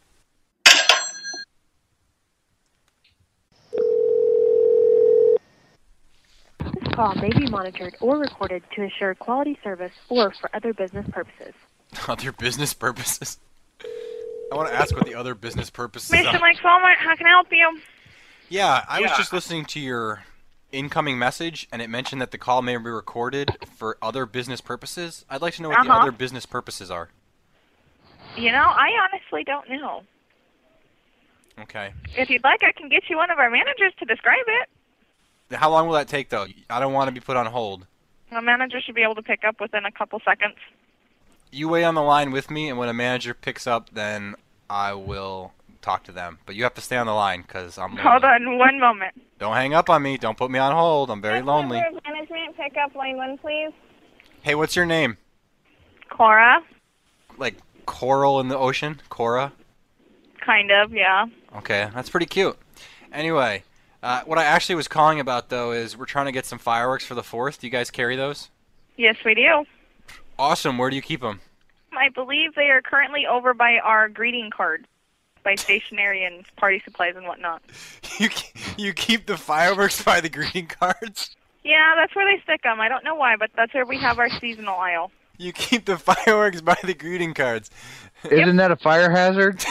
This call may be monitored or recorded to ensure quality service or for other business purposes. Other business purposes? I want to ask what the other business purposes Mission are. Lakes Walmart, how can I help you? Yeah, I was just listening to your incoming message, and it mentioned that the call may be recorded for other business purposes. I'd like to know what the other business purposes are. You know, I honestly don't know. Okay. If you'd like, I can get you one of our managers to describe it. How long will that take, though? I don't want to be put on hold. A manager should be able to pick up within a couple seconds. You wait on the line with me, and when a manager picks up, then I will talk to them. But you have to stay on the line, because I'm lonely. Hold on one moment. Don't hang up on me. Don't put me on hold. I'm very lonely. Management, pick up line 1, please. Hey, what's your name? Cora? Like coral in the ocean? Cora? Kind of, yeah. Okay, that's pretty cute. Anyway, what I actually was calling about, though, is we're trying to get some fireworks for the 4th. Do you guys carry those? Yes, we do. Awesome. Where do you keep them? I believe they are currently over by our greeting card, by stationery and party supplies and whatnot. You keep the fireworks by the greeting cards? Yeah, that's where they stick them. I don't know why, but that's where we have our seasonal aisle. You keep the fireworks by the greeting cards. Isn't that a fire hazard?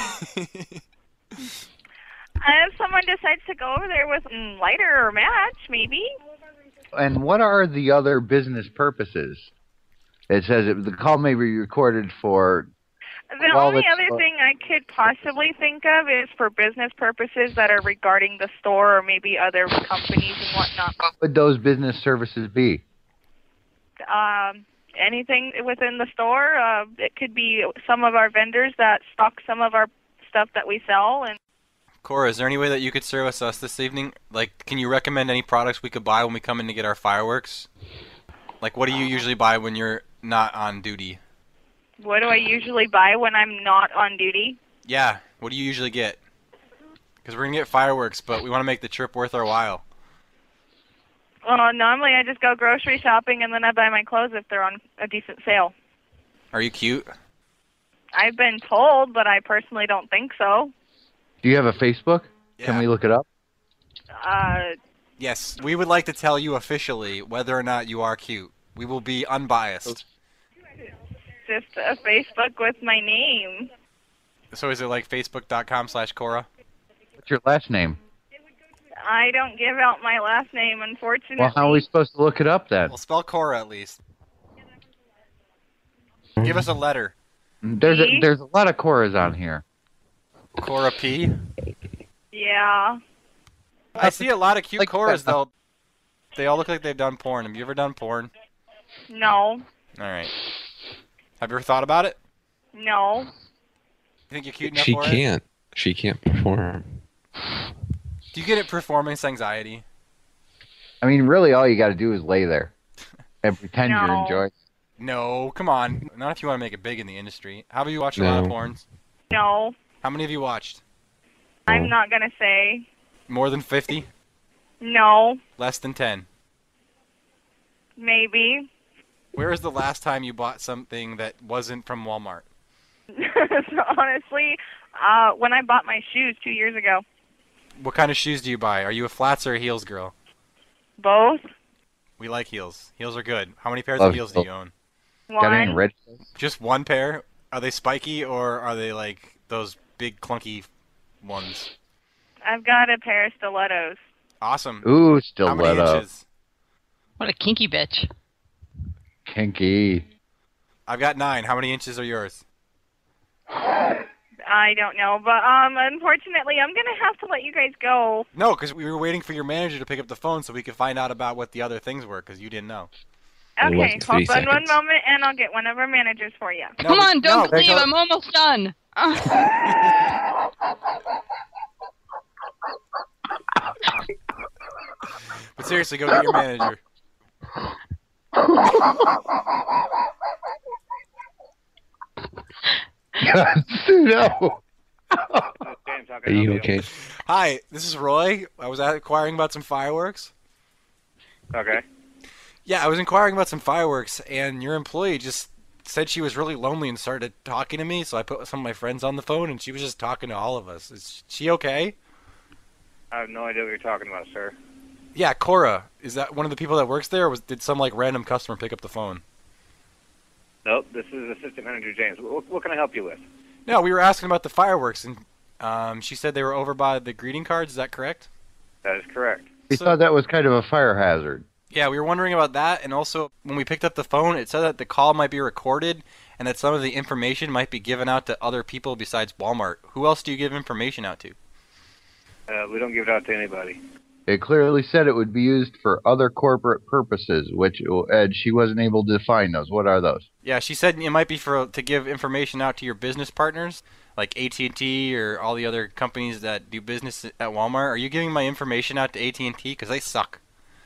If someone decides to go over there with a lighter or match, maybe. And what are the other business purposes? It says the call may be recorded for... The only other thing I could possibly think of is for business purposes that are regarding the store or maybe other companies and whatnot. What would those business services be? Anything within the store. It could be some of our vendors that stock some of our stuff that we sell. And Cora, is there any way that you could service us this evening? Like, can you recommend any products we could buy when we come in to get our fireworks? Like, what do you usually buy when you're not on duty? what do I usually buy when I'm not on duty? Yeah, what do you usually get? Because we're going to get fireworks, but we want to make the trip worth our while. Well, normally I just go grocery shopping and then I buy my clothes if they're on a decent sale. Are you cute? I've been told, but I personally don't think so. Do you have a Facebook? Can we look it up? Yes, we would like to tell you officially whether or not you are cute. We will be unbiased. Just a Facebook with my name. So is it like facebook.com/Cora? What's your last name? I don't give out my last name, unfortunately. Well, how are we supposed to look it up then? Well, spell Cora at least. Give us a letter. There's a lot of Coras on here. Cora P? Yeah. I see a lot of cute Coras, though. They all look like they've done porn. Have you ever done porn? No. Alright. Have you ever thought about it? No. You think you're cute enough She for it? can't. She can't perform. Do you get it performance anxiety? I mean, really, all you got to do is lay there and pretend you're enjoying. No, come on. Not if you want to make it big in the industry. How have you watched a lot of porns? No. How many have you watched? I'm not gonna say. More than 50? No. Less than 10? Maybe. Where is the last time you bought something that wasn't from Walmart? So honestly, when I bought my shoes 2 years ago. What kind of shoes do you buy? Are you a flats or a heels girl? Both. We like heels. Heels are good. How many pairs Love of heels do heels. you own? Got any red? Just one pair? Are they spiky or are they like those big clunky ones? I've got a pair of stilettos. Awesome. Ooh, How many stiletto. inches? What a kinky bitch. Kinky. I've got 9. How many inches are yours? I don't know, but unfortunately, I'm gonna have to let you guys go. No, because we were waiting for your manager to pick up the phone so we could find out about what the other things were, because you didn't know. Okay, hold on one moment, and I'll get one of our managers for you. Come on, don't leave. I'm almost done. But seriously, go get your manager. No. Are you okay? Hi, this is Roy. I was inquiring about some fireworks. Okay. Yeah, I was inquiring about some fireworks, and your employee just said she was really lonely and started talking to me, so I put some of my friends on the phone, and she was just talking to all of us. Is she okay? I have no idea what you're talking about, sir. Yeah, Cora. Is that one of the people that works there, or did some like random customer pick up the phone? Nope, this is Assistant Manager James. What can I help you with? No, we were asking about the fireworks, and she said they were over by the greeting cards. Is that correct? That is correct. We thought that was kind of a fire hazard. Yeah, we were wondering about that, and also when we picked up the phone, it said that the call might be recorded, and that some of the information might be given out to other people besides Walmart. Who else do you give information out to? We don't give it out to anybody. It clearly said it would be used for other corporate purposes, which Ed, she wasn't able to define those. What are those? Yeah, she said it might be to give information out to your business partners, like AT&T or all the other companies that do business at Walmart. Are you giving my information out to AT&T? Because they suck.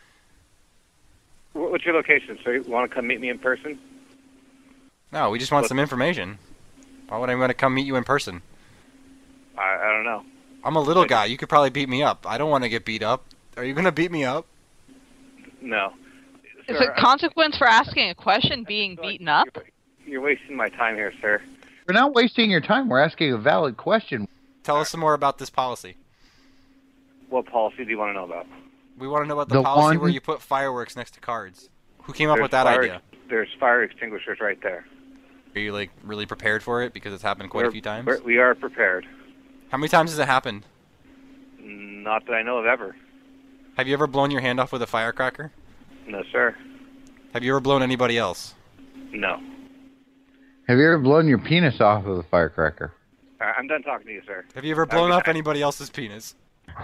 What's your location, sir? You want to come meet me in person? No, we just want some information. Why would I want to come meet you in person? I don't know. I'm a little guy. You could probably beat me up. I don't want to get beat up. Are you going to beat me up? No. Is it consequence for asking a question being beaten up? You're wasting my time here, sir. We're not wasting your time. We're asking a valid question. Tell us some more about this policy. What policy do you want to know about? We want to know about the policy where you put fireworks next to cards. Who came up with that idea? There's fire extinguishers right there. Are you like really prepared for it because it's happened quite a few times? We are prepared. How many times has it happened? Not that I know of ever. Have you ever blown your hand off with a firecracker? No, sir. Have you ever blown anybody else? No. Have you ever blown your penis off with a firecracker? I'm done talking to you, sir. Have you ever blown off anybody else's penis?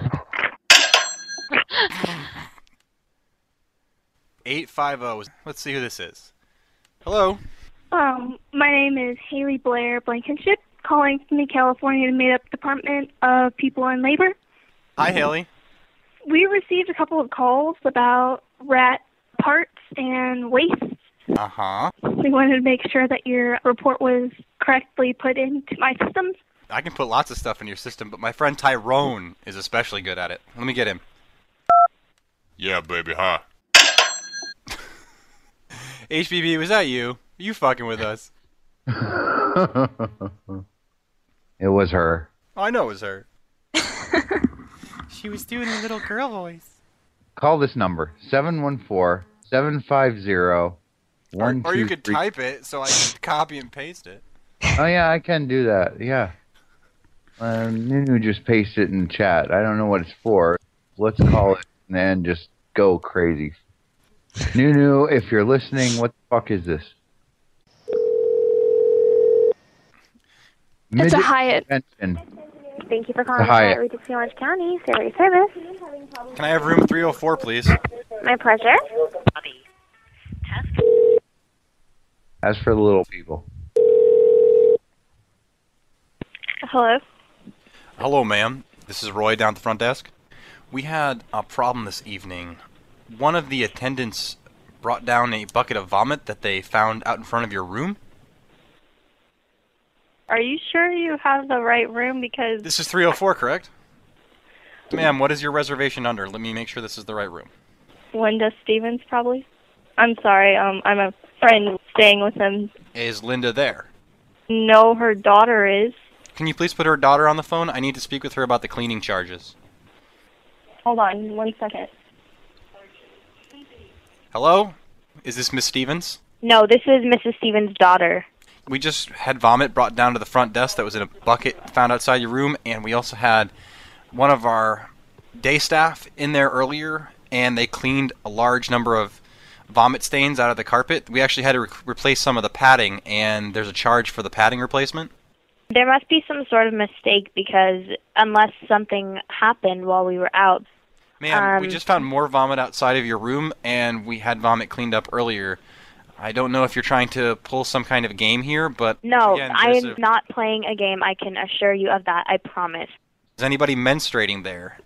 850. Let's see who this is. Hello. My name is Haley Blair Blankenship, calling from the California Made-Up Department of People and Labor. Hi, Haley. We received a couple of calls about rat parts and waste. Uh-huh. We wanted to make sure that your report was correctly put into my systems. I can put lots of stuff in your system, but my friend Tyrone is especially good at it. Let me get him. Yeah, baby, huh? HBB, was that you? Are you fucking with us? It was her. Oh, I know it was her. She was doing a little girl voice. Call this number, 714-750-1233. Or you could type it so I could copy and paste it. Oh, yeah, I can do that, yeah. Nunu just pasted it in chat. I don't know what it's for. Let's call it and then just go crazy. Nunu, if you're listening, what the fuck is this? It's a Midget Hyatt. convention. Thank you for calling The Hyatt. Regency Orange County. Savory Service. Can I have room 304, please? My pleasure. As for the little people. Hello? Hello, ma'am. This is Roy down at the front desk. We had a problem this evening. One of the attendants brought down a bucket of vomit that they found out in front of your room. Are you sure you have the right room? Because This is 304, correct? Ma'am, what is your reservation under? Let me make sure this is the right room. Linda Stevens, probably. I'm sorry. I'm a friend staying with him. Is Linda there? No, her daughter is. Can you please put her daughter on the phone? I need to speak with her about the cleaning charges. Hold on 1 second. Hello? Is this Miss Stevens? No, this is Mrs. Stevens' daughter. We just had vomit brought down to the front desk that was in a bucket found outside your room, and we also had one of our day staff in there earlier, and they cleaned a large number of vomit stains out of the carpet. We actually had to replace some of the padding, and there's a charge for the padding replacement. There must be some sort of mistake because unless something happened while we were out. Ma'am, we just found more vomit outside of your room, and we had vomit cleaned up earlier. I don't know if you're trying to pull some kind of game here, but No, again, I there's am not playing a game. I can assure you of that. I promise. is anybody menstruating there?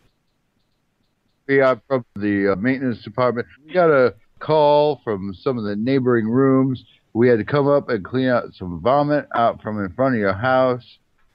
We are from the maintenance department. We got a call from some of the neighboring rooms. We had to come up and clean out some vomit out from in front of your house.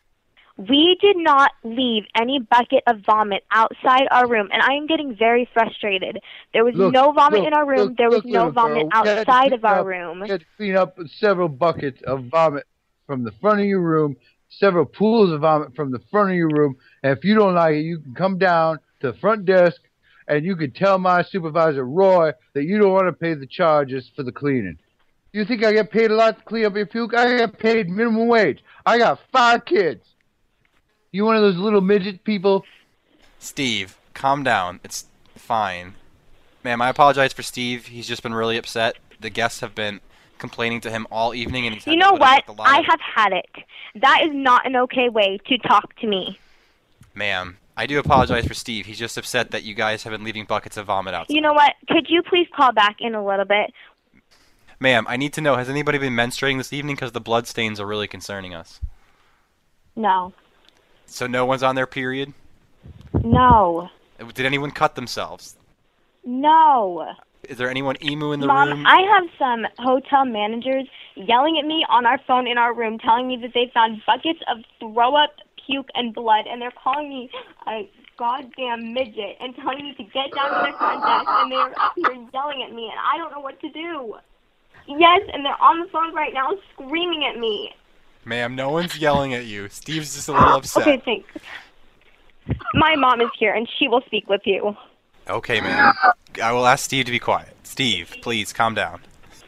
We did not leave any bucket of vomit outside our room, and I am getting very frustrated. There was no vomit in our room. There was no vomit outside of our room. We had to clean up several buckets of vomit from the front of your room, several pools of vomit from the front of your room. And if you don't like it, you can come down to the front desk and you can tell my supervisor, Roy, that you don't want to pay the charges for the cleaning. You think I get paid a lot to clean up your puke? I get paid minimum wage. I got 5 kids. You one of those little midget people? Steve, calm down. It's fine. Ma'am, I apologize for Steve. He's just been really upset. The guests have been complaining to him all evening, and he's had You to know put up what? with a lot I of- have had it. That is not an okay way to talk to me. Ma'am, I do apologize for Steve. He's just upset that you guys have been leaving buckets of vomit outside. You know what? Could you please call back in a little bit? Ma'am, I need to know, has anybody been menstruating this evening? Because the blood stains are really concerning us. No. So no one's on their period? No. Did anyone cut themselves? No. Is there anyone emu in the Mom, room? I have some hotel managers yelling at me on our phone in our room, telling me that they found buckets of throw-up, puke, and blood, and they're calling me a goddamn midget and telling me to get down to the front desk, and they're up here yelling at me, and I don't know what to do. Yes, and they're on the phone right now screaming at me. Ma'am, no one's yelling at you. Steve's just a little upset. Okay, thanks. My mom is here, and she will speak with you. Okay, ma'am. I will ask Steve to be quiet. Steve, please, calm down.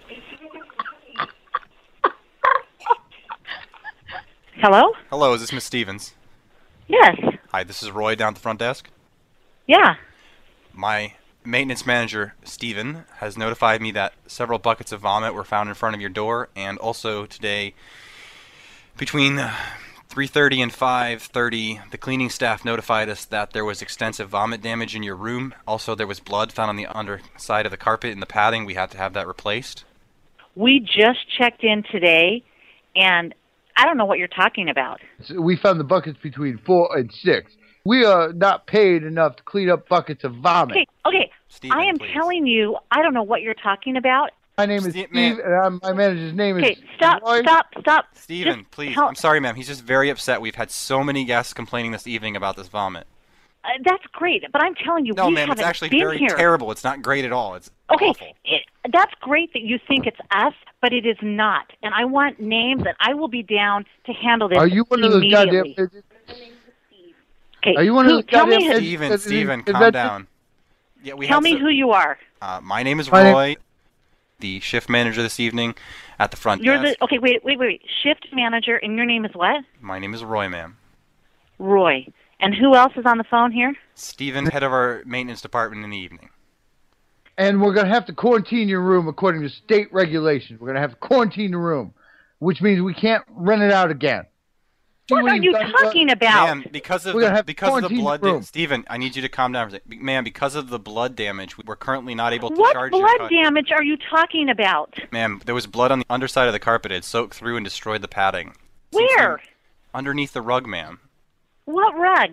Hello? Hello, is this Miss Stevens? Yes. Hi, this is Roy down at the front desk. Yeah. My maintenance manager, Steven, has notified me that several buckets of vomit were found in front of your door, and also today, between 3:30 and 5:30, the cleaning staff notified us that there was extensive vomit damage in your room. Also, there was blood found on the underside of the carpet and the padding. We had to have that replaced. We just checked in today, and I don't know what you're talking about. We found the buckets between 4 and 6. We are not paid enough to clean up buckets of vomit. Okay. I am telling you, I don't know what you're talking about. My name is Steve, and my manager's name is Okay, stop. Steven, Just please. help- I'm sorry, ma'am. He's just very upset. We've had so many guests complaining this evening about this vomit. That's great, but I'm telling you, No, we ma'am, it's haven't actually been very here. terrible. It's not great at all. It's Okay, awful. that's great that you think it's us, but it is not. And I want names, and I will be down to handle this Are you one of those goddamn immediately. midgets? Okay, Are you one of those tell me goddamn who- midgets? Steven, calm Invented- down. Yeah, we Tell had me some- who you are. My name is My name- Roy, the shift manager this evening at the front You're desk. the okay. Wait. Shift manager, and your name is what? My name is Roy, ma'am. Roy. And who else is on the phone here? Steven, head of our maintenance department in the evening. And we're going to have to quarantine your room according to state regulations. We're going to have to quarantine the room, which means we can't rent it out again. What are you talking about? Ma'am, because of the blood, Steven, I need you to calm down for a second. Ma'am, because of the blood damage, we're currently not able to What charge blood damage are you talking about? Ma'am, there was blood on the underside of the carpet. It soaked through and destroyed the padding. Where? Underneath the rug, ma'am. What rug?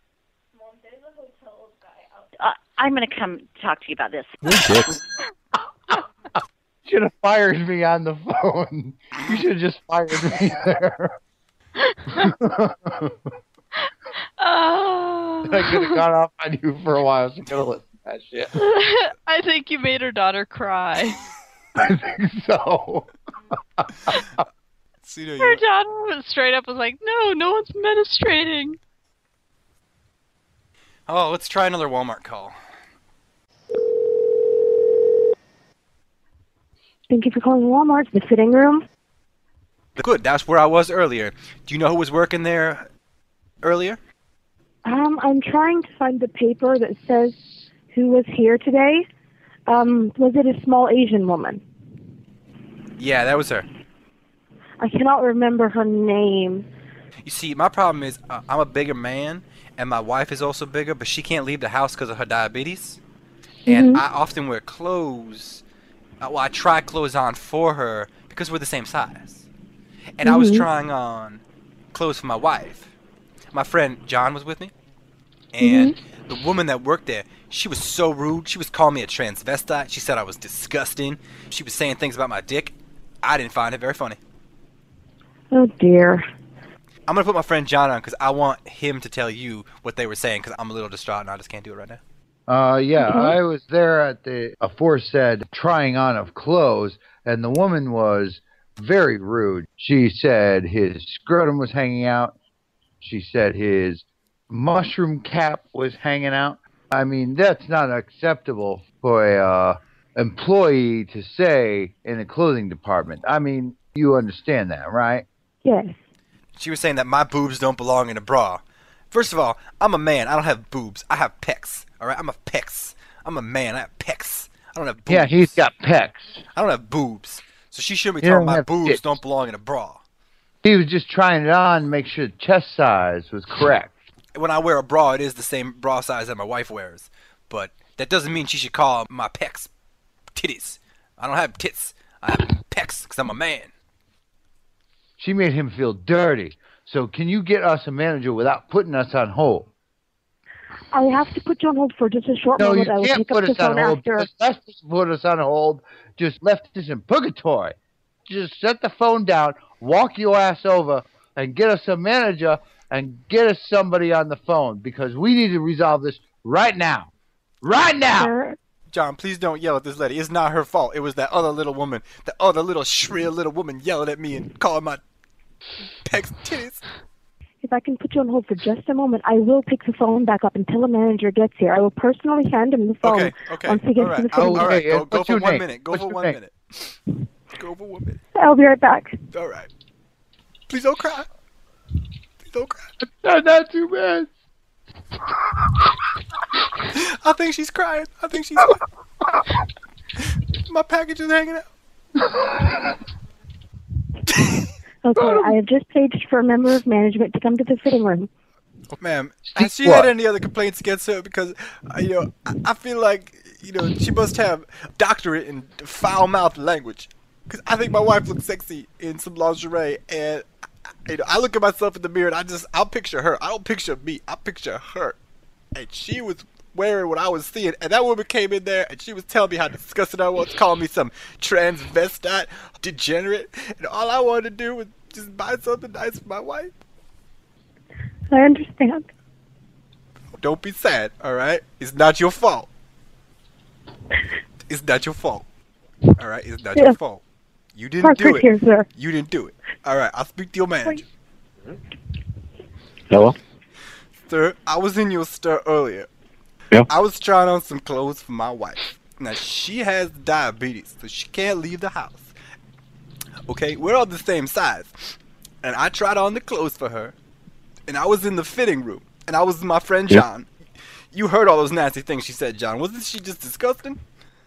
I'm going to come talk to you about this. Should have fired me on the phone. You should have just fired me there. I could have gone off on you for a while, so I could have listened to that shit. I think you made her daughter cry. I think so. Her daughter was straight up was like, no one's menstruating. Oh, let's try another Walmart call. Thank you for calling Walmart, the fitting room. Good, that's where I was earlier. Do you know who was working there earlier? I'm trying to find the paper that says who was here today. Was it a small Asian woman? Yeah, that was her. I cannot remember her name. You see, my problem is I'm a bigger man, and my wife is also bigger, but she can't leave the house because of her diabetes. And I often wear clothes. Well, I try clothes on for her because we're the same size. And I was trying on clothes for my wife. My friend John was with me. And the woman that worked there, she was so rude. She was calling me a transvestite. She said I was disgusting. She was saying things about my dick. I didn't find it very funny. Oh, dear. I'm going to put my friend John on because I want him to tell you what they were saying because I'm a little distraught and I just can't do it right now. Yeah, I was there at the aforesaid trying on of clothes, and the woman was very rude. She said his scrotum was hanging out. She said his mushroom cap was hanging out. I mean, that's not acceptable for a employee to say in a clothing department. I mean, you understand that, right? Yes. She was saying that my boobs don't belong in a bra. First of all, I'm a man. I don't have boobs. I have pecs. All right, I'm a pecs. I'm a man. I have pecs. I don't have boobs. Yeah, he's got pecs. I don't have boobs. So she shouldn't be telling my boobs don't belong in a bra. He was just trying it on to make sure the chest size was correct. When I wear a bra, it is the same bra size that my wife wears. But that doesn't mean she should call my pecs titties. I don't have tits. I have pecs because I'm a man. She made him feel dirty. So can you get us a manager without putting us on hold? I have to put you on hold for just a short moment. I will pick up the phone after. Left us put us on hold. Just left us in purgatory. Just set the phone down, walk your ass over, and get us a manager and get us somebody on the phone because we need to resolve this right now. Right now! Sure. John, please don't yell at this lady. It's not her fault. It was that other little woman. The other little shrill little woman yelling at me and calling my pecs titties. If I can put you on hold for just a moment, I will pick the phone back up until a manager gets here. I will personally hand him the phone once he gets to the phone. All right, go for 1 minute. Go for 1 minute. Go for 1 minute. I'll be right back. All right. Please don't cry. Please don't cry. Not too bad. I think she's crying. I think she's crying. My package is hanging out. Okay, I have just paged for a member of management to come to the fitting room. Ma'am, has she had any other complaints against her? Because, I feel like, she must have doctorate in foul-mouthed language. Because I think my wife looks sexy in some lingerie, and, I look at myself in the mirror, and I'll picture her. I don't picture me. I picture her. And she was wearing what I was seeing, and that woman came in there, and she was telling me how disgusting I was, calling me some transvestite, degenerate, and all I wanted to do was just buy something nice for my wife. I understand. Don't be sad, alright? It's not your fault. It's not your fault. Alright? It's not your fault. You didn't do it. Here, sir. You didn't do it. Alright, I'll speak to your manager. Hello? Sir, I was in your store earlier. Yeah. I was trying on some clothes for my wife. Now, she has diabetes, so she can't leave the house. Okay, we're all the same size. And I tried on the clothes for her. and I was in the fitting room, and I was with my friend John. You heard all those nasty things she said, John. Wasn't she just disgusting?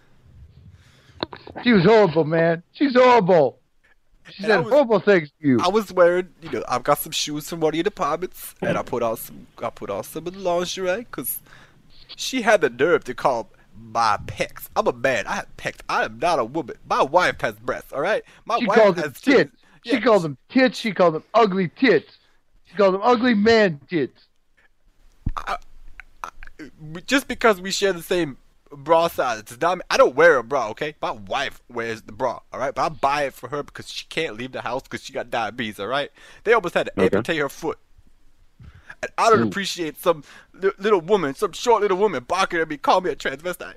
She was horrible, man. She's horrible. She said horrible things to you. I was wearing, I've got some shoes from one of your departments, and I put on some of the lingerie, because she had the nerve to call my pecs. I'm a man. I have pecs. I am not a woman. My wife has breasts, all right? My wife called has them tits. Yeah. She called them tits. She called them ugly tits. She called them ugly man tits. Just because we share the same bra size does not mean I don't wear a bra, okay? My wife wears the bra, all right? But I buy it for her because she can't leave the house because she got diabetes, all right? They almost had to amputate her foot. And I don't appreciate some little woman, some short little woman barking at me, calling me a transvestite.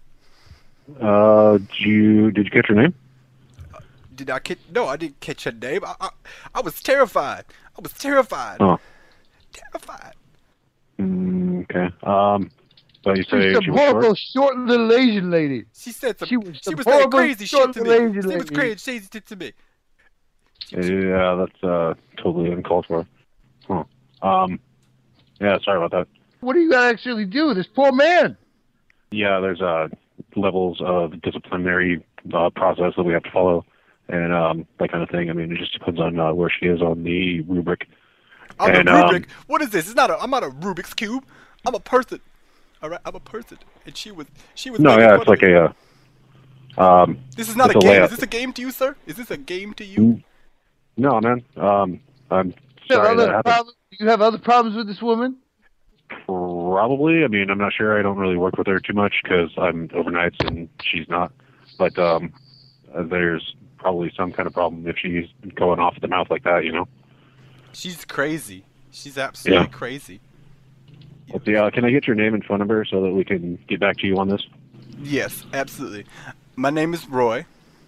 Did you catch her name? Did I catch? No, I didn't catch her name. I was terrified. I was terrified. Oh. Terrified. Okay. But you say She's she a was horrible, short little Asian lady. She said some. She was saying crazy shit to me. She was crazy shit to me. Yeah, that's totally uncalled for. Huh. Yeah, sorry about that. What do you actually do? This poor man. Yeah, there's levels of disciplinary process that we have to follow, and that kind of thing. I mean, it just depends on where she is on the rubric. On the rubric? What is this? I'm not a Rubik's cube. I'm a person. All right, I'm a person, and she was. No, yeah, it's like a. This is not a game. Is this a game to you, sir? Is this a game to you? No, man. I'm sorry that happened. Do you have other problems with this woman? Probably. I mean, I'm not sure. I don't really work with her too much because I'm overnights and she's not. But there's probably some kind of problem if she's going off at the mouth like that, She's crazy. She's absolutely crazy. Let's see, can I get your name and phone number so that we can get back to you on this? Yes, absolutely. My name is Roy.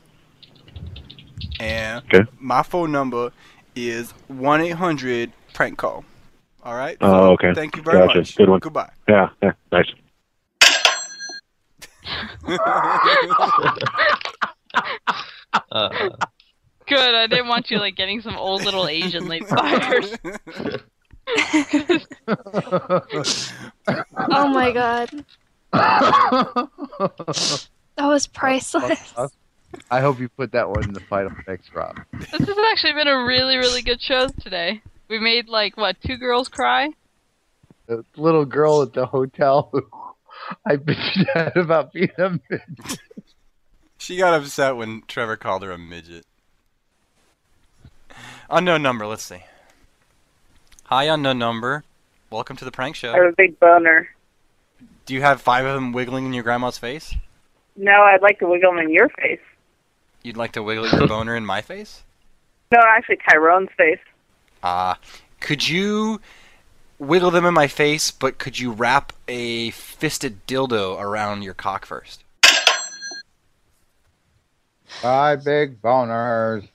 And my phone number is 1-800-PRANK-CALL. All right? Oh, okay. Thank you very much. Good one. Goodbye. Yeah, nice. Good. I didn't want you getting some old little Asian lady fires. Oh my god. That was priceless. I hope you put that one in the final mix, Rob. This has actually been a really, really good show today. We made, 2 girls cry? The little girl at the hotel who I bitched at about being a midget. She got upset when Trevor called her a midget. Unknown number, let's see. Hi, unknown number. Welcome to the prank show. I have a big boner. Do you have 5 of them wiggling in your grandma's face? No, I'd like to wiggle them in your face. You'd like to wiggle your boner in my face? No, actually Tyrone's face. Could you wiggle them in my face, but could you wrap a fisted dildo around your cock first? 5 big boners.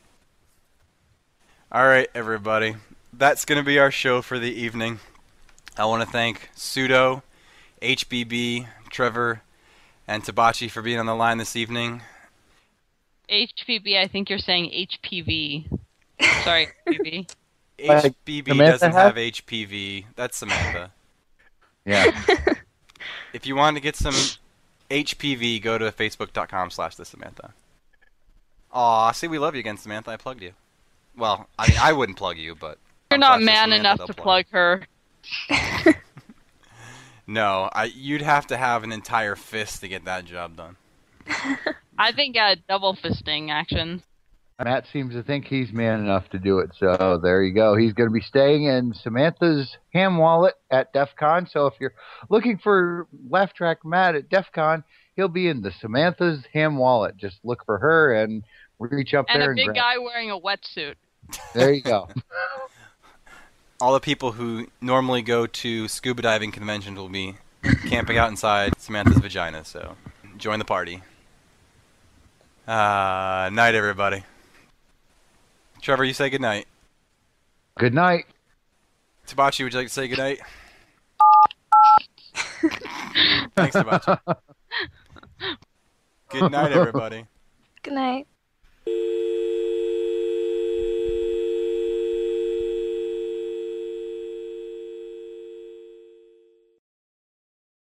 All right, everybody. That's going to be our show for the evening. I want to thank Pseudo, HBB, Trevor, and Tabachi for being on the line this evening. HPV, I think you're saying HPV. Sorry, HPV. HBB doesn't have HPV. That's Samantha. Yeah. If you want to get some HPV, go to facebook.com/thesamantha. Aw, see, we love you again, Samantha. I plugged you. Well, I mean, I wouldn't plug you, but... You're not man enough to plug her. No, you'd have to have an entire fist to get that job done. I think double fisting action. Matt seems to think he's man enough to do it, so there you go. He's going to be staying in Samantha's ham wallet at DEF CON, so if you're looking for Laugh Track Matt at DEF CON, he'll be in the Samantha's ham wallet. Just look for her and reach up and there. And a big guy wearing a wetsuit. There you go. All the people who normally go to scuba diving conventions will be camping out inside Samantha's vagina, so join the party. Night, everybody. Trevor, you say goodnight. Good night. Tabachi, would you like to say goodnight? Thanks, Tabachi. Good night, everybody. Good night.